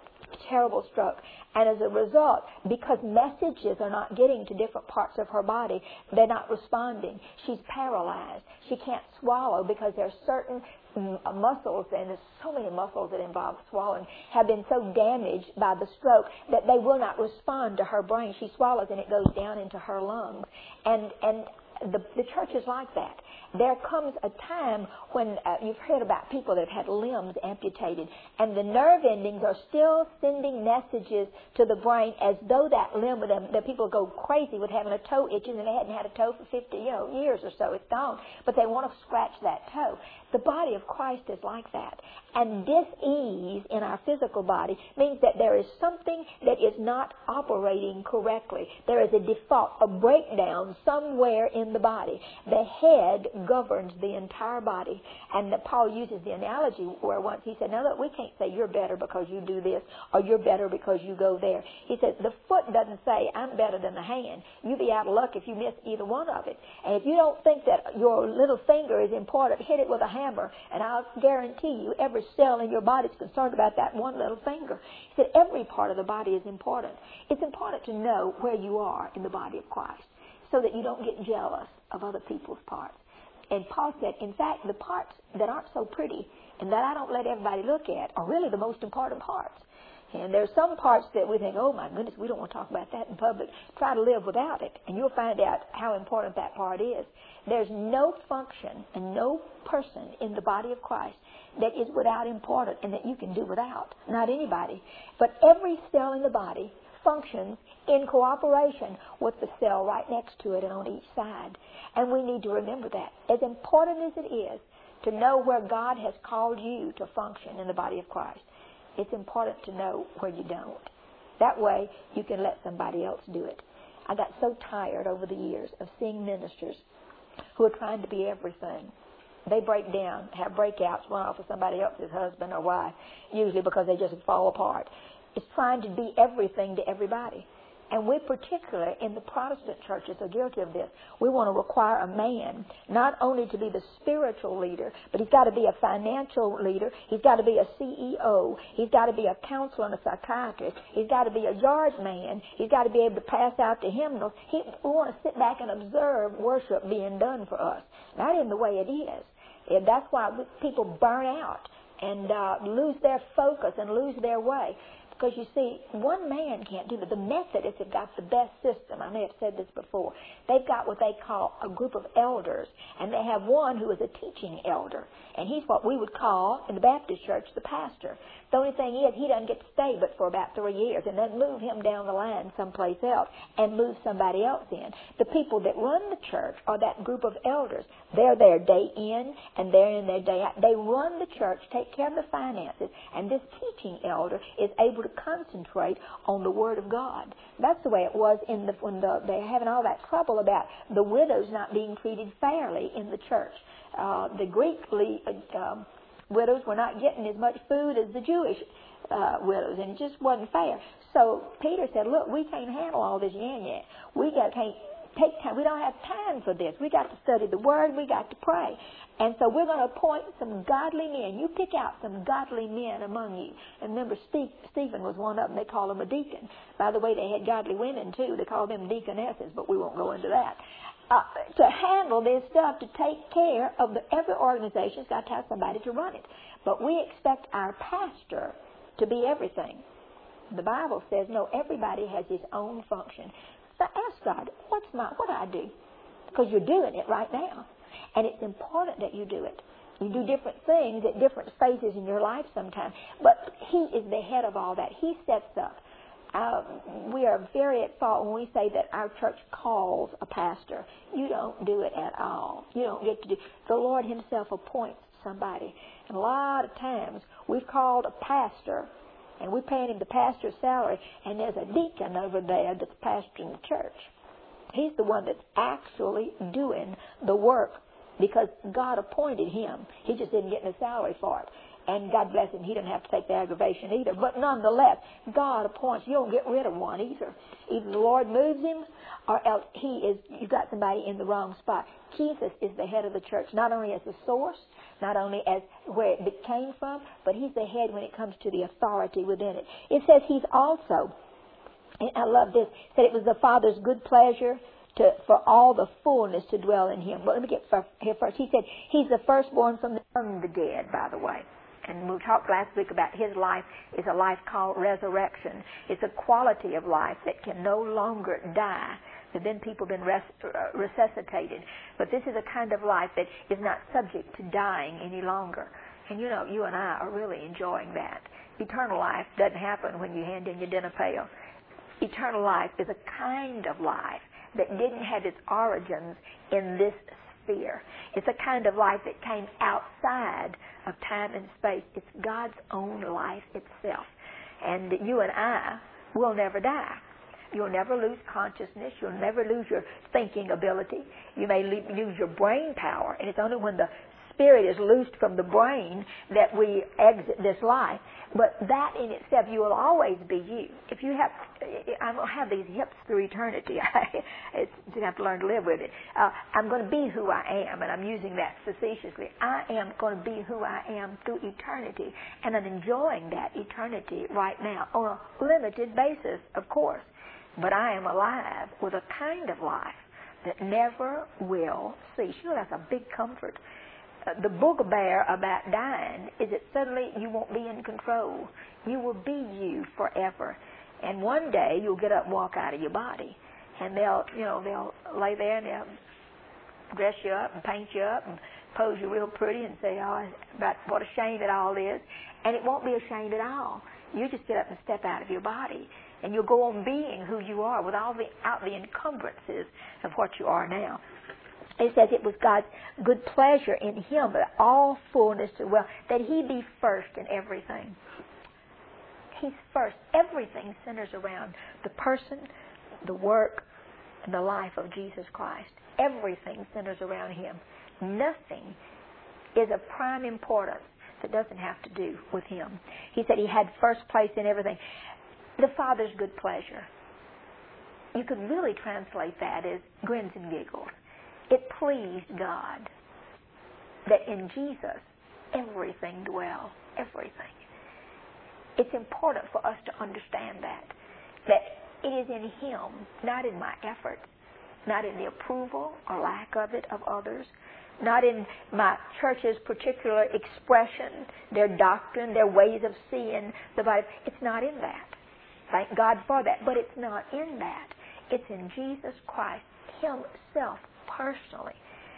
a terrible stroke. And as a result, because messages are not getting to different parts of her body, they're not responding. She's paralyzed. She can't swallow because there are certain muscles, and there's so many muscles that involve swallowing, have been so damaged by the stroke that they will not respond to her brain. She swallows and it goes down into her lungs. And and the, the church is like that. There comes a time when uh, you've heard about people that have had limbs amputated, and the nerve endings are still sending messages to the brain as though that limb with them, that people go crazy with having a toe itching, and they hadn't had a toe for fifty you know, years or so. It's gone, but they want to scratch that toe. The body of Christ is like that. And dis-ease in our physical body means that there is something that is not operating correctly. There is a default, a breakdown somewhere in the body. The head governs the entire body. And that Paul uses the analogy where once he said, now look, we can't say you're better because you do this or you're better because you go there. He said, the foot doesn't say I'm better than the hand. You'd be out of luck if you miss either one of it. And if you don't think that your little finger is important, hit it with a hammer, and I'll guarantee you every cell in your body is concerned about that one little finger. He said every part of the body is important. It's important to know where you are in the body of Christ so that you don't get jealous of other people's parts. And Paul said, in fact, the parts that aren't so pretty and that I don't let everybody look at are really the most important parts. And there's some parts that we think, oh my goodness, we don't want to talk about that in public. Try to live without it, and you'll find out how important that part is. There's no function and no person in the body of Christ that is without importance and that you can do without. Not anybody. But every cell in the body functions in cooperation with the cell right next to it and on each side. And we need to remember that. As important as it is to know where God has called you to function in the body of Christ, it's important to know where you don't. That way, you can let somebody else do it. I got so tired over the years of seeing ministers who are trying to be everything. They break down, have breakouts, run off with somebody else's husband or wife, usually because they just fall apart. It's trying to be everything to everybody. And we particularly in the Protestant churches are guilty of this. We want to require a man not only to be the spiritual leader, but he's got to be a financial leader. He's got to be a C E O. He's got to be a counselor and a psychiatrist. He's got to be a yard man. He's got to be able to pass out the hymnals. He, we want to sit back and observe worship being done for us. That isn't the way it is. And that's why people burn out and uh, lose their focus and lose their way. Because, you see, one man can't do it. The Methodists have got the best system. I may have said this before. They've got what they call a group of elders, and they have one who is a teaching elder, and he's what we would call, in the Baptist church, the pastor. The only thing is he doesn't get to stay but for about three years, and then move him down the line someplace else and move somebody else in. The people that run the church are that group of elders. They're there day in, and they're in their day out. They run the church, take care of the finances, and this teaching elder is able to concentrate on the Word of God. That's the way it was in the when the, they're having all that trouble about the widows not being treated fairly in the church. Uh, the Greek uh, um, widows were not getting as much food as the Jewish uh, widows, and it just wasn't fair. So Peter said, look, we can't handle all this yan yan. We got can't take time. We don't have time for this. We got to study the Word. We got to pray. And so we're going to appoint some godly men. You pick out some godly men among you. And remember, Steve, Stephen was one of them. They call him a deacon. By the way, they had godly women, too. They called them deaconesses, but we won't go into that. Uh, to handle this stuff, to take care of the, every organization's got to have somebody to run it. But we expect our pastor to be everything. The Bible says, no, everybody has his own function. So ask God, what's my, what do I do? Because you're doing it right now. And it's important that you do it. You do different things at different phases in your life sometimes. But He is the head of all that. He sets up. Uh, we are very at fault when we say that our church calls a pastor. You don't do it at all. You don't get to do it. The Lord Himself appoints somebody. And a lot of times we've called a pastor and we're paying him the pastor's salary, and there's a deacon over there that's pastoring the church. He's the one that's actually doing the work because God appointed him. He just didn't get any salary for it. And God bless him, he didn't have to take the aggravation either. But nonetheless, God appoints. You don't get rid of one either. Either the Lord moves him, or else he is, you got somebody in the wrong spot. Jesus is the head of the church, not only as the source, not only as where it came from, but he's the head when it comes to the authority within it. It says he's also, and I love this, said it was the Father's good pleasure to, for all the fullness to dwell in him. Well, let me get here first. He said he's the firstborn from the, from the dead, by the way. And we talked last week about his life is a life called resurrection. It's a quality of life that can no longer die. There have been people been res- uh, resuscitated. But this is a kind of life that is not subject to dying any longer. And you know, you and I are really enjoying that. Eternal life doesn't happen when you hand in your dinner pail. Eternal life is a kind of life that didn't have its origins in this sphere. It's a kind of life that came outside of time and space. It's God's own life itself. And you and I will never die. You'll never lose consciousness. You'll never lose your thinking ability. You may lose your brain power. And it's only when the spirit is loosed from the brain that we exit this life. But that in itself, you will always be you. If you have, I'm going to have these hips through eternity. It's, you have to learn to live with it. Uh, I'm going to be who I am, and I'm using that facetiously. I am going to be who I am through eternity, and I'm enjoying that eternity right now on a limited basis, of course. But I am alive with a kind of life that never will cease. You know, that's a big comfort. The bugbear about dying is that suddenly you won't be in control. You will be you forever. And one day you'll get up and walk out of your body. And they'll, you know, they'll lay there and they'll dress you up and paint you up and pose you real pretty and say, oh, about what a shame it all is. And it won't be a shame at all. You just get up and step out of your body. And you'll go on being who you are without the, out the encumbrances of what you are now. It says it was God's good pleasure in him, that all fullness to well, that he be first in everything. He's first. Everything centers around the person, the work, and the life of Jesus Christ. Everything centers around him. Nothing is of prime importance that doesn't have to do with him. He said he had first place in everything. The Father's good pleasure. You could really translate that as grins and giggles. It pleased God that in Jesus everything dwells, everything. It's important for us to understand that, that it is in him, not in my efforts, not in the approval or lack of it of others, not in my church's particular expression, their doctrine, their ways of seeing the Bible. It's not in that. Thank God for that. But it's not in that. It's in Jesus Christ himself personally.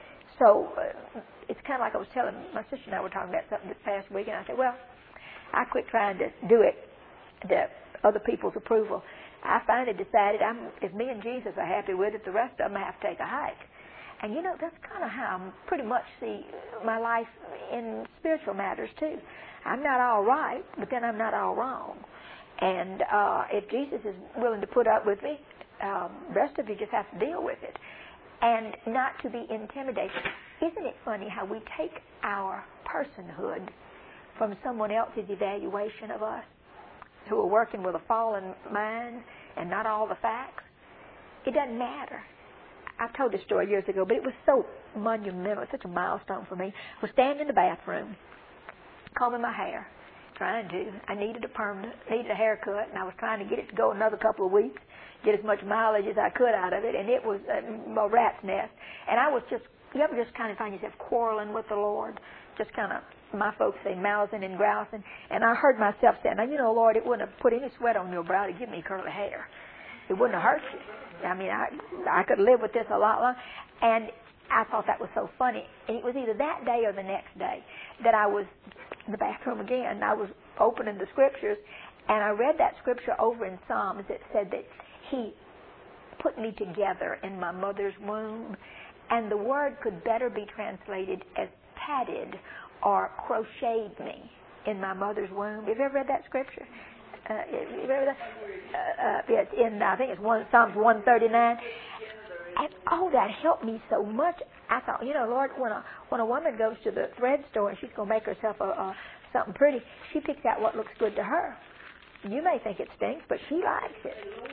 So uh, it's kind of like I was telling my sister and I were talking about something this past week, and I said, well, I quit trying to do it to other people's approval. I finally decided I'm, if me and Jesus are happy with it, the rest of them have to take a hike. And you know, that's kind of how I pretty much see my life in spiritual matters too. I'm not all right, but then I'm not all wrong. And uh, if Jesus is willing to put up with me, um, the rest of you just have to deal with it. And not to be intimidated. Isn't it funny how we take our personhood from someone else's evaluation of us, who are working with a fallen mind and not all the facts? It doesn't matter. I've told this story years ago, but it was so monumental, such a milestone for me. I was standing in the bathroom, combing my hair, trying to. I needed a permanent, needed a haircut, and I was trying to get it to go another couple of weeks, get as much mileage as I could out of it, and it was a, a rat's nest. And I was just, you ever just kind of find yourself quarreling with the Lord? Just kind of, my folks say, mousing and grousing. And I heard myself say, now, you know, Lord, it wouldn't have put any sweat on your brow to give me curly hair. It wouldn't have hurt you. I mean, I I could live with this a lot longer. And I thought that was so funny. And it was either that day or the next day that I was in the bathroom again. I was opening the scriptures, and I read that scripture over in Psalms that said that he put me together in my mother's womb. And the word could better be translated as padded or crocheted me in my mother's womb. Have you ever read that scripture? Uh, you remember that? Uh, uh, it's in, I think it's one, Psalms one thirty-nine. And oh, that helped me so much. I thought, you know, Lord, when a when a woman goes to the thread store and she's going to make herself a, a something pretty, she picks out what looks good to her. You may think it stinks, but she likes it.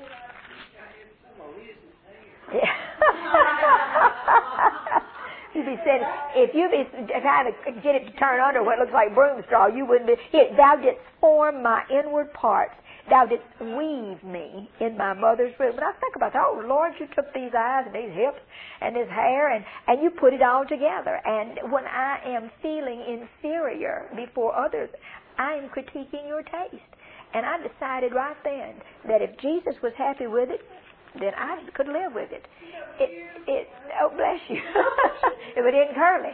Yeah. You'd be saying, if you be trying to get it to turn under what looks like broom straw, you wouldn't be. Here, thou didst form my inward parts. Thou didst weave me in my mother's womb. And I think about that. Oh, Lord, you took these eyes and these hips and this hair and, and you put it all together. And when I am feeling inferior before others, I am critiquing your taste. And I decided right then that if Jesus was happy with it, then I could live with it. It, it oh, bless you. If it isn't curly.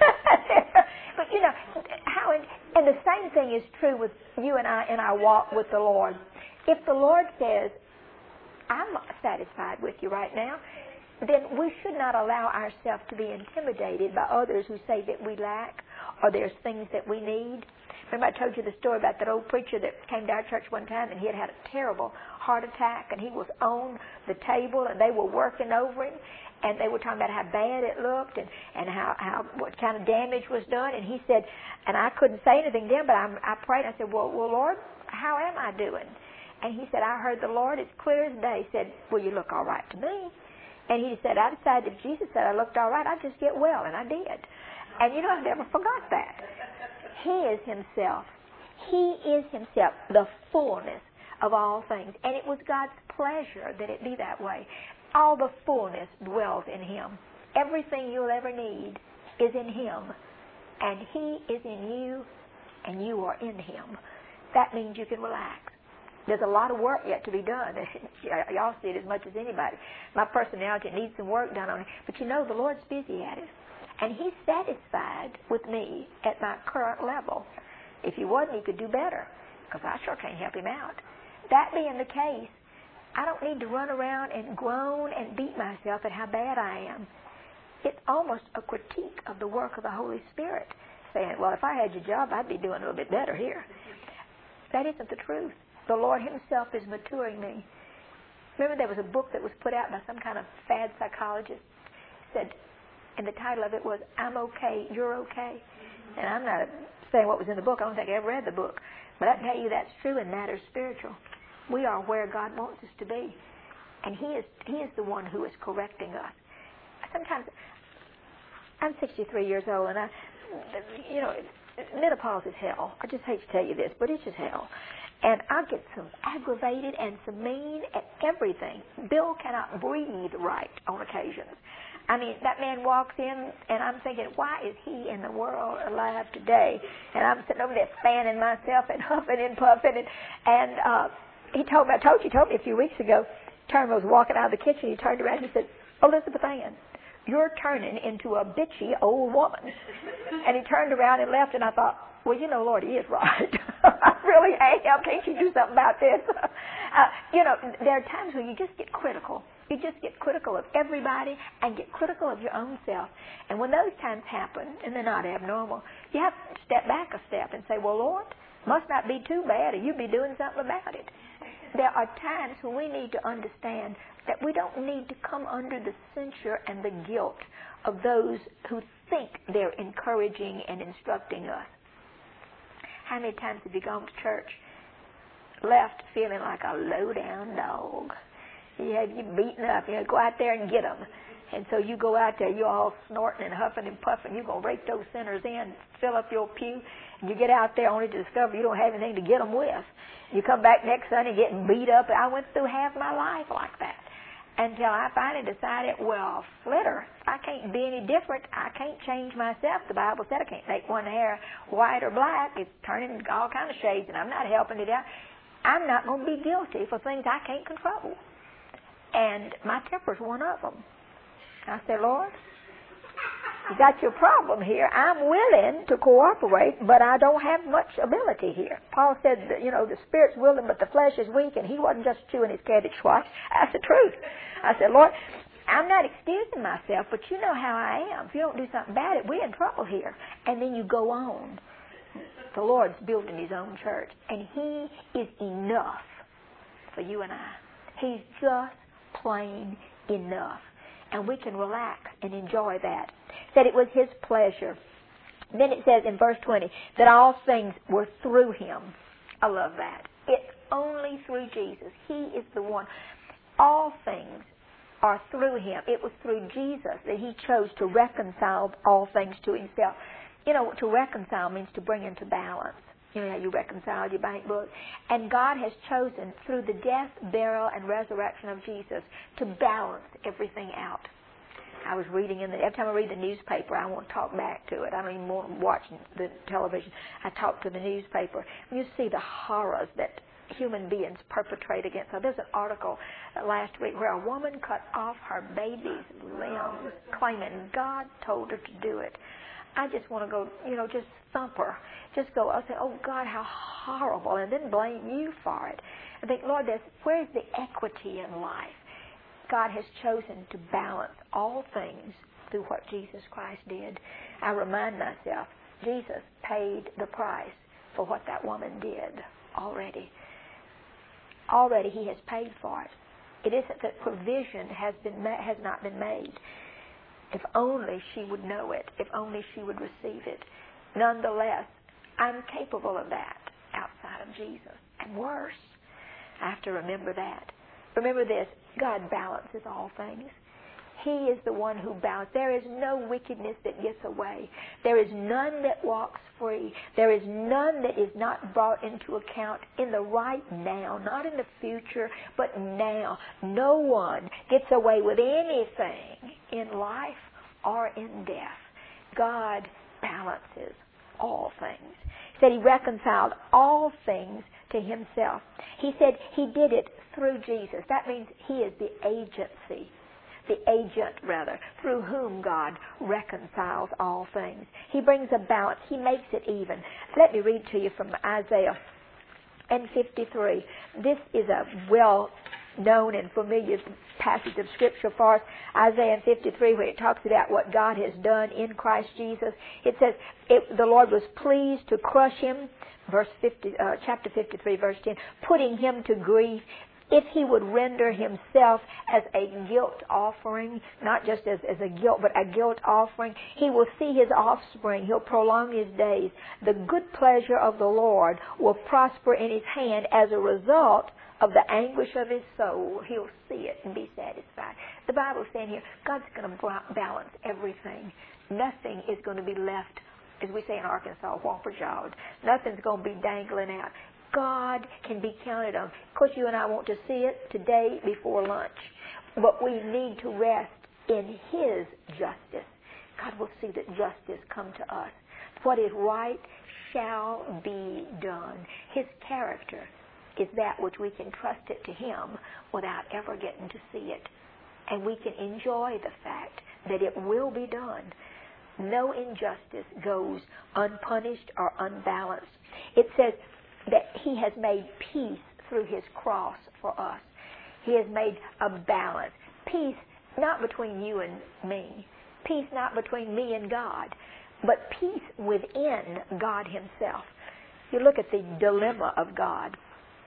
But, you know, how, in, and the same thing is true with you and I in our walk with the Lord. If the Lord says, I'm not satisfied with you right now, then we should not allow ourselves to be intimidated by others who say that we lack or there's things that we need. Remember I told you the story about that old preacher that came to our church one time and he had had a terrible heart attack and he was on the table and they were working over him and they were talking about how bad it looked and, and how, how what kind of damage was done. And he said, and I couldn't say anything to him, but I, I prayed. I said, well, well, Lord, how am I doing? And he said, I heard the Lord as clear as day. He said, well, you look all right to me. And he said, I decided if Jesus said I looked all right, I'd just get well. And I did. And, you know, I've never forgot that. He is himself. He is himself, the fullness of all things. And it was God's pleasure that it be that way. All the fullness dwells in him. Everything you'll ever need is in him. And he is in you, and you are in him. That means you can relax. There's a lot of work yet to be done. Y'all see it as much as anybody. My personality needs some work done on it. But you know, the Lord's busy at it. And he's satisfied with me at my current level. If he wasn't, he could do better, because I sure can't help him out. That being the case, I don't need to run around and groan and beat myself at how bad I am. It's almost a critique of the work of the Holy Spirit, saying, well, if I had your job, I'd be doing a little bit better here. That isn't the truth. The Lord himself is maturing me. Remember there was a book that was put out by some kind of fad psychologist. It said, and the title of it was, I'm okay, you're okay. And I'm not saying what was in the book. I don't think I ever read the book. But I tell you that's true in matters spiritual. We are where God wants us to be. And he is he is the one who is correcting us. Sometimes, I'm sixty-three years old, and I, you know, menopause is hell. I just hate to tell you this, but it's just hell. And I get some aggravated and some mean at everything. Bill cannot breathe right on occasions. I mean, that man walks in, and I'm thinking, why is he in the world alive today? And I'm sitting over there fanning myself and huffing and puffing. And, and uh, he told me, I told you, he told me a few weeks ago, Turner was walking out of the kitchen. He turned around and he said, Elizabeth Ann, you're turning into a bitchy old woman. And he turned around and left, and I thought, well, you know, Lord, he is right. I really am. Can't you do something about this? uh, you know, there are times when you just get critical. You just get critical of everybody and get critical of your own self. And when those times happen, and they're not abnormal, you have to step back a step and say, well, Lord, must not be too bad, or you be doing something about it. There are times when we need to understand that we don't need to come under the censure and the guilt of those who think they're encouraging and instructing us. How many times have you gone to church, left feeling like a low-down dog? You have you beaten up. You know, go out there and get them. And so you go out there, you're all snorting and huffing and puffing. You're going to rake those sinners in, fill up your pew, and you get out there only to discover you don't have anything to get them with. You come back next Sunday getting beat up. I went through half my life like that until I finally decided, well, flitter, I can't be any different. I can't change myself. The Bible said I can't make one hair white or black. It's turning all kind of shades, and I'm not helping it out. I'm not going to be guilty for things I can't control. And my temper's one of them. I said, Lord, you got your problem here. I'm willing to cooperate, but I don't have much ability here. Paul said that, you know, the spirit's willing, but the flesh is weak, and he wasn't just chewing his cabbage twice. That's the truth. I said, Lord, I'm not excusing myself, but you know how I am. If you don't do something about it, we're in trouble here. And then you go on. The Lord's building His own church, and He is enough for you and I. He's just plain enough. And we can relax and enjoy that. Said it was His pleasure. Then it says in verse twenty that all things were through Him. I love that. It's only through Jesus. He is the one. All things are through Him. It was through Jesus that He chose to reconcile all things to Himself. You know, to reconcile means to bring into balance. You know how you reconcile your bank book? And God has chosen through the death, burial, and resurrection of Jesus to balance everything out. I was reading in the, every time I read the newspaper, I want to talk back to it. I don't even want to watch the television. I talk to the newspaper. You see the horrors that human beings perpetrate against us. There's an article last week where a woman cut off her baby's limbs, claiming God told her to do it. I just want to go, you know, just thump her. Just go, I'll say, oh, God, how horrible, and then blame you for it. I think, Lord, there's, where's the equity in life? God has chosen to balance all things through what Jesus Christ did. I remind myself, Jesus paid the price for what that woman did already. Already He has paid for it. It isn't that provision has been ma- has not been made. If only she would know it. If only she would receive it. Nonetheless, I'm capable of that outside of Jesus. And worse, I have to remember that. Remember this, God balances all things. He is the one who balances. There is no wickedness that gets away. There is none that walks free. There is none that is not brought into account in the right now, not in the future, but now. No one gets away with anything in life or in death. God balances all things. He said He reconciled all things to Himself. He said He did it through Jesus. That means He is the agency, the agent rather, through whom God reconciles all things. He brings a balance. He makes it even. Let me read to you from Isaiah and fifty-three. This is a well-known and familiar passage of Scripture for us. Isaiah fifty-three, where it talks about what God has done in Christ Jesus. It says, it, the Lord was pleased to crush Him, verse fifty, uh, chapter fifty-three, verse ten, putting Him to grief. If He would render Himself as a guilt offering, not just as, as a guilt, but a guilt offering, He will see His offspring. He'll prolong His days. The good pleasure of the Lord will prosper in His hand as a result of the anguish of His soul. He'll see it and be satisfied. The Bible is saying here, God's going to balance everything. Nothing is going to be left, as we say in Arkansas, whopper jawed. Nothing's going to be dangling out. God can be counted on. Of course, you and I want to see it today before lunch. But we need to rest in His justice. God will see that justice come to us. What is right shall be done. His character is that which we can trust it to Him without ever getting to see it. And we can enjoy the fact that it will be done. No injustice goes unpunished or unbalanced. It says that He has made peace through His cross for us. He has made a balance. Peace not between you and me. Peace not between me and God, but peace within God Himself. You look at the dilemma of God.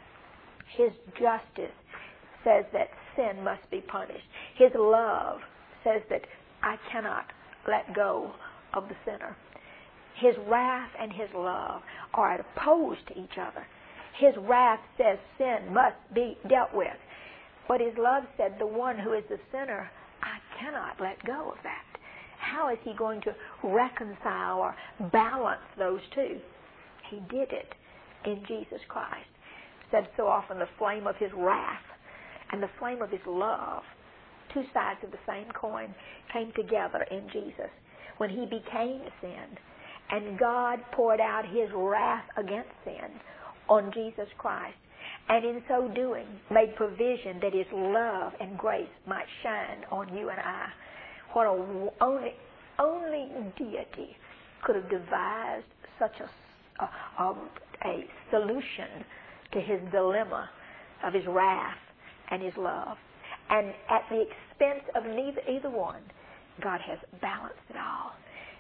His justice says that sin must be punished. His love says that I cannot let go of the sinner. His wrath and His love are opposed to each other. His wrath says sin must be dealt with. But His love said the one who is the sinner, I cannot let go of that. How is He going to reconcile or balance those two? He did it in Jesus Christ. Said so often, the flame of His wrath and the flame of His love, two sides of the same coin, came together in Jesus when He became sin. And God poured out His wrath against sin on Jesus Christ. And in so doing, made provision that His love and grace might shine on you and I. What a, only, only deity could have devised such a, a, a, a solution to His dilemma of His wrath and His love. And at the expense of neither either one, God has balanced it all.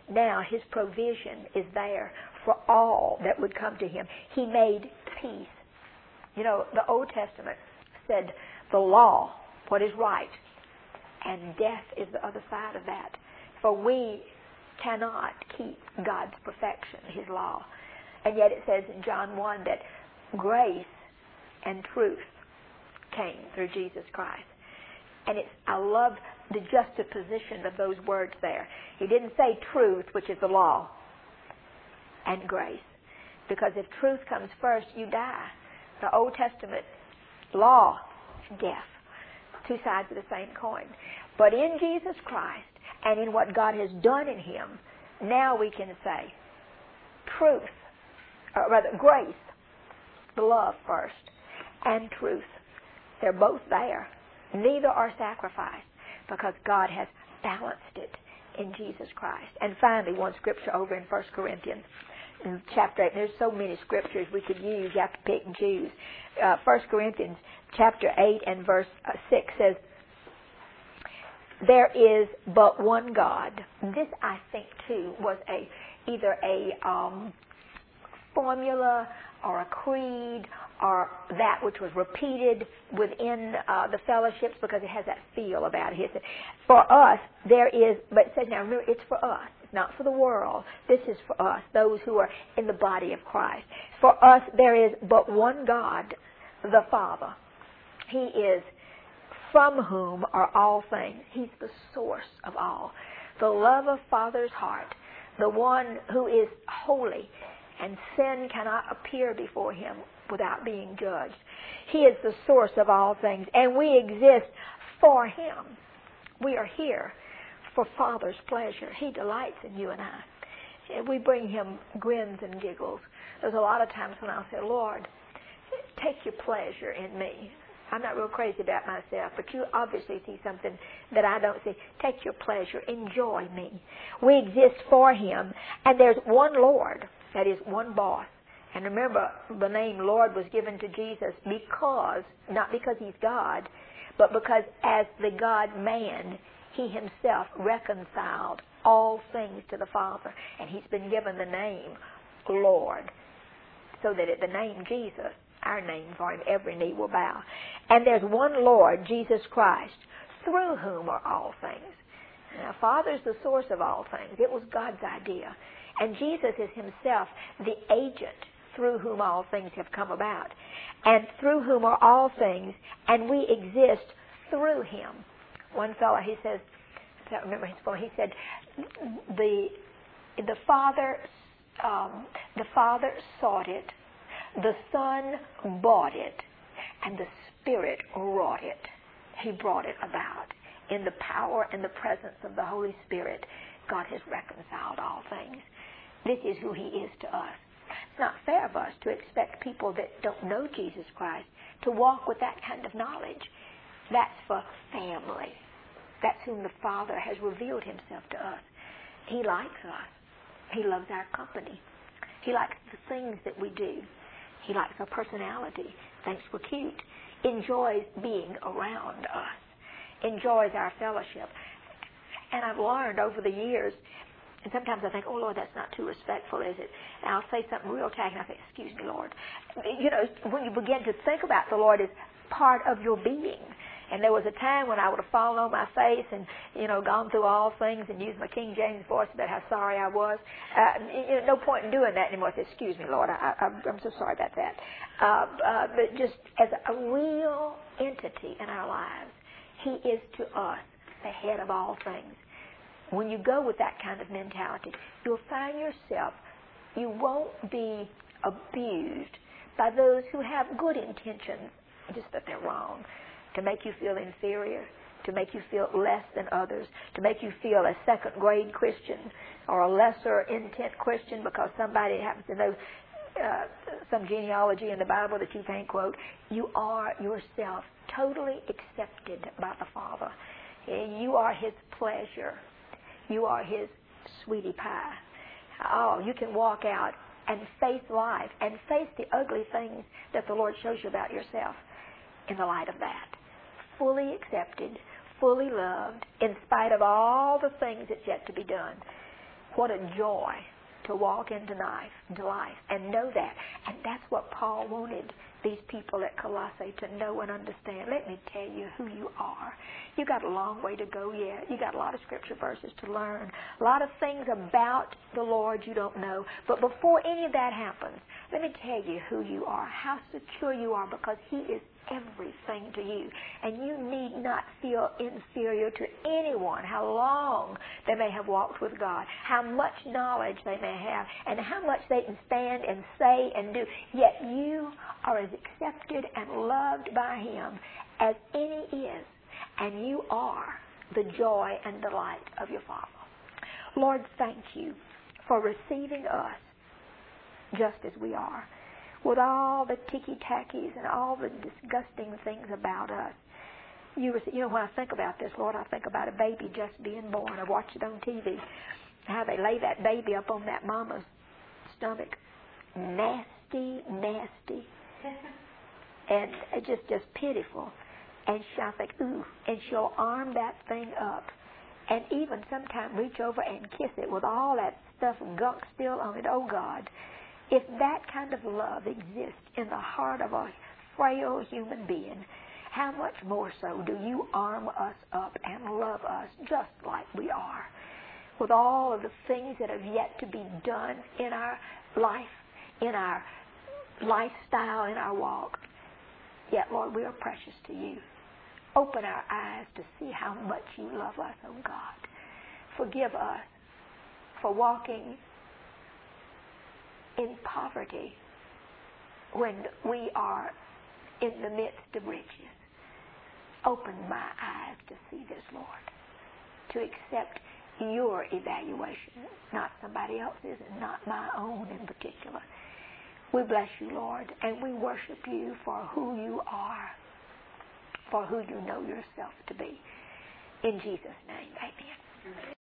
now His provision is there for all that would come to Him. He made peace. You know, the Old Testament said the law, what is right, and death is the other side of that. For we cannot keep God's perfection, His law. And yet it says in John one that grace and truth came through Jesus Christ. And it's, I love the juxtaposition of those words there. He didn't say truth, which is the law, and grace. Because if truth comes first, you die. The Old Testament law, death. Two sides of the same coin. But in Jesus Christ and in what God has done in Him, now we can say truth, or rather grace, the love first, and truth. They're both there. Neither are sacrificed because God has balanced it in Jesus Christ. And finally, one scripture over in First Corinthians in chapter eight. There's so many scriptures we could use. You have to pick and choose. Uh, First Corinthians chapter eight and verse uh, six says, there is but one God. This, I think, too, was a either a um, formula or a creed or that which was repeated within uh, the fellowships because it has that feel about it. Said, for us, there is, but it says now, remember, it's for us. It's not for the world. This is for us, those who are in the body of Christ. For us, there is but one God, the Father. He is from whom are all things. He's the source of all. The love of Father's heart, the one who is holy, and sin cannot appear before Him without being judged. He is the source of all things, and we exist for Him. We are here for Father's pleasure. He delights in you and I. And we bring Him grins and giggles. There's a lot of times when I'll say, Lord, take your pleasure in me. I'm not real crazy about myself, but you obviously see something that I don't see. Take your pleasure. Enjoy me. We exist for Him, and there's one Lord, that is one boss. And remember, the name Lord was given to Jesus because, not because He's God, but because as the God-man, He Himself reconciled all things to the Father. And He's been given the name Lord, so that at the name Jesus, our name for Him, every knee will bow. And there's one Lord, Jesus Christ, through whom are all things. Now, Father's the source of all things. It was God's idea. And Jesus is Himself the agent through whom all things have come about. And through whom are all things, and we exist through Him. One fellow, he says, I can't remember his point, he said, the, the Father, um, the Father sought it, the Son bought it, and the Spirit wrought it. He brought it about. In the power and the presence of the Holy Spirit, God has reconciled all things. This is who He is to us. It's not fair of us to expect people that don't know Jesus Christ to walk with that kind of knowledge. That's for family. That's whom the Father has revealed Himself to us. He likes us. He loves our company. He likes the things that we do. He likes our personality, thinks we're cute, enjoys being around us, enjoys our fellowship. And I've learned over the years, and sometimes I think, oh, Lord, that's not too respectful, is it? And I'll say something real tacky, and I say, excuse me, Lord. You know, when you begin to think about the Lord as part of your being. And there was a time when I would have fallen on my face and, you know, gone through all things and used my King James voice about how sorry I was. Uh, you know, no point in doing that anymore. I said, excuse me, Lord, I, I, I'm so sorry about that. Uh, uh, but just as a real entity in our lives, He is to us the head of all things. When you go with that kind of mentality, you'll find yourself, you won't be abused by those who have good intentions, just that they're wrong. To make you feel inferior, to make you feel less than others, to make you feel a second-grade Christian or a lesser intent Christian because somebody happens to know uh, some genealogy in the Bible that you can't quote. You are yourself totally accepted by the Father. You are His pleasure. You are His sweetie pie. Oh, you can walk out and face life and face the ugly things that the Lord shows you about yourself in the light of that. Fully accepted, fully loved, in spite of all the things that's yet to be done. What a joy to walk into life, into life and know that. And that's what Paul wanted these people at Colossae to know and understand. Let me tell you who you are. You got a long way to go yet. You got a lot of scripture verses to learn. A lot of things about the Lord you don't know. But before any of that happens, let me tell you who you are, how secure you are, because He is everything to you. And you need not feel inferior to anyone, how long they may have walked with God, how much knowledge they may have, and how much they can stand and say and do. Yet you are as accepted and loved by Him as any is. And you are the joy and delight of your Father. Lord, thank you for receiving us just as we are, with all the ticky-tackies and all the disgusting things about us. You, rec- you know, when I think about this, Lord, I think about a baby just being born. I watch it on T V, how they lay that baby up on that mama's stomach. Nasty, nasty. And it's just, just pitiful. And she'll think, ooh, and she'll arm that thing up and even sometimes reach over and kiss it with all that stuff and gunk still on it. Oh, God, if that kind of love exists in the heart of a frail human being, how much more so do you arm us up and love us just like we are, with all of the things that have yet to be done in our life, in our lifestyle, in our walk. Yet, Lord, we are precious to you. Open our eyes to see how much you love us, oh God. Forgive us for walking in poverty when we are in the midst of riches. Open my eyes to see this, Lord, to accept your evaluation, not somebody else's and not my own in particular. We bless you, Lord, and we worship you for who you are, for who you know yourself to be. In Jesus' name, amen.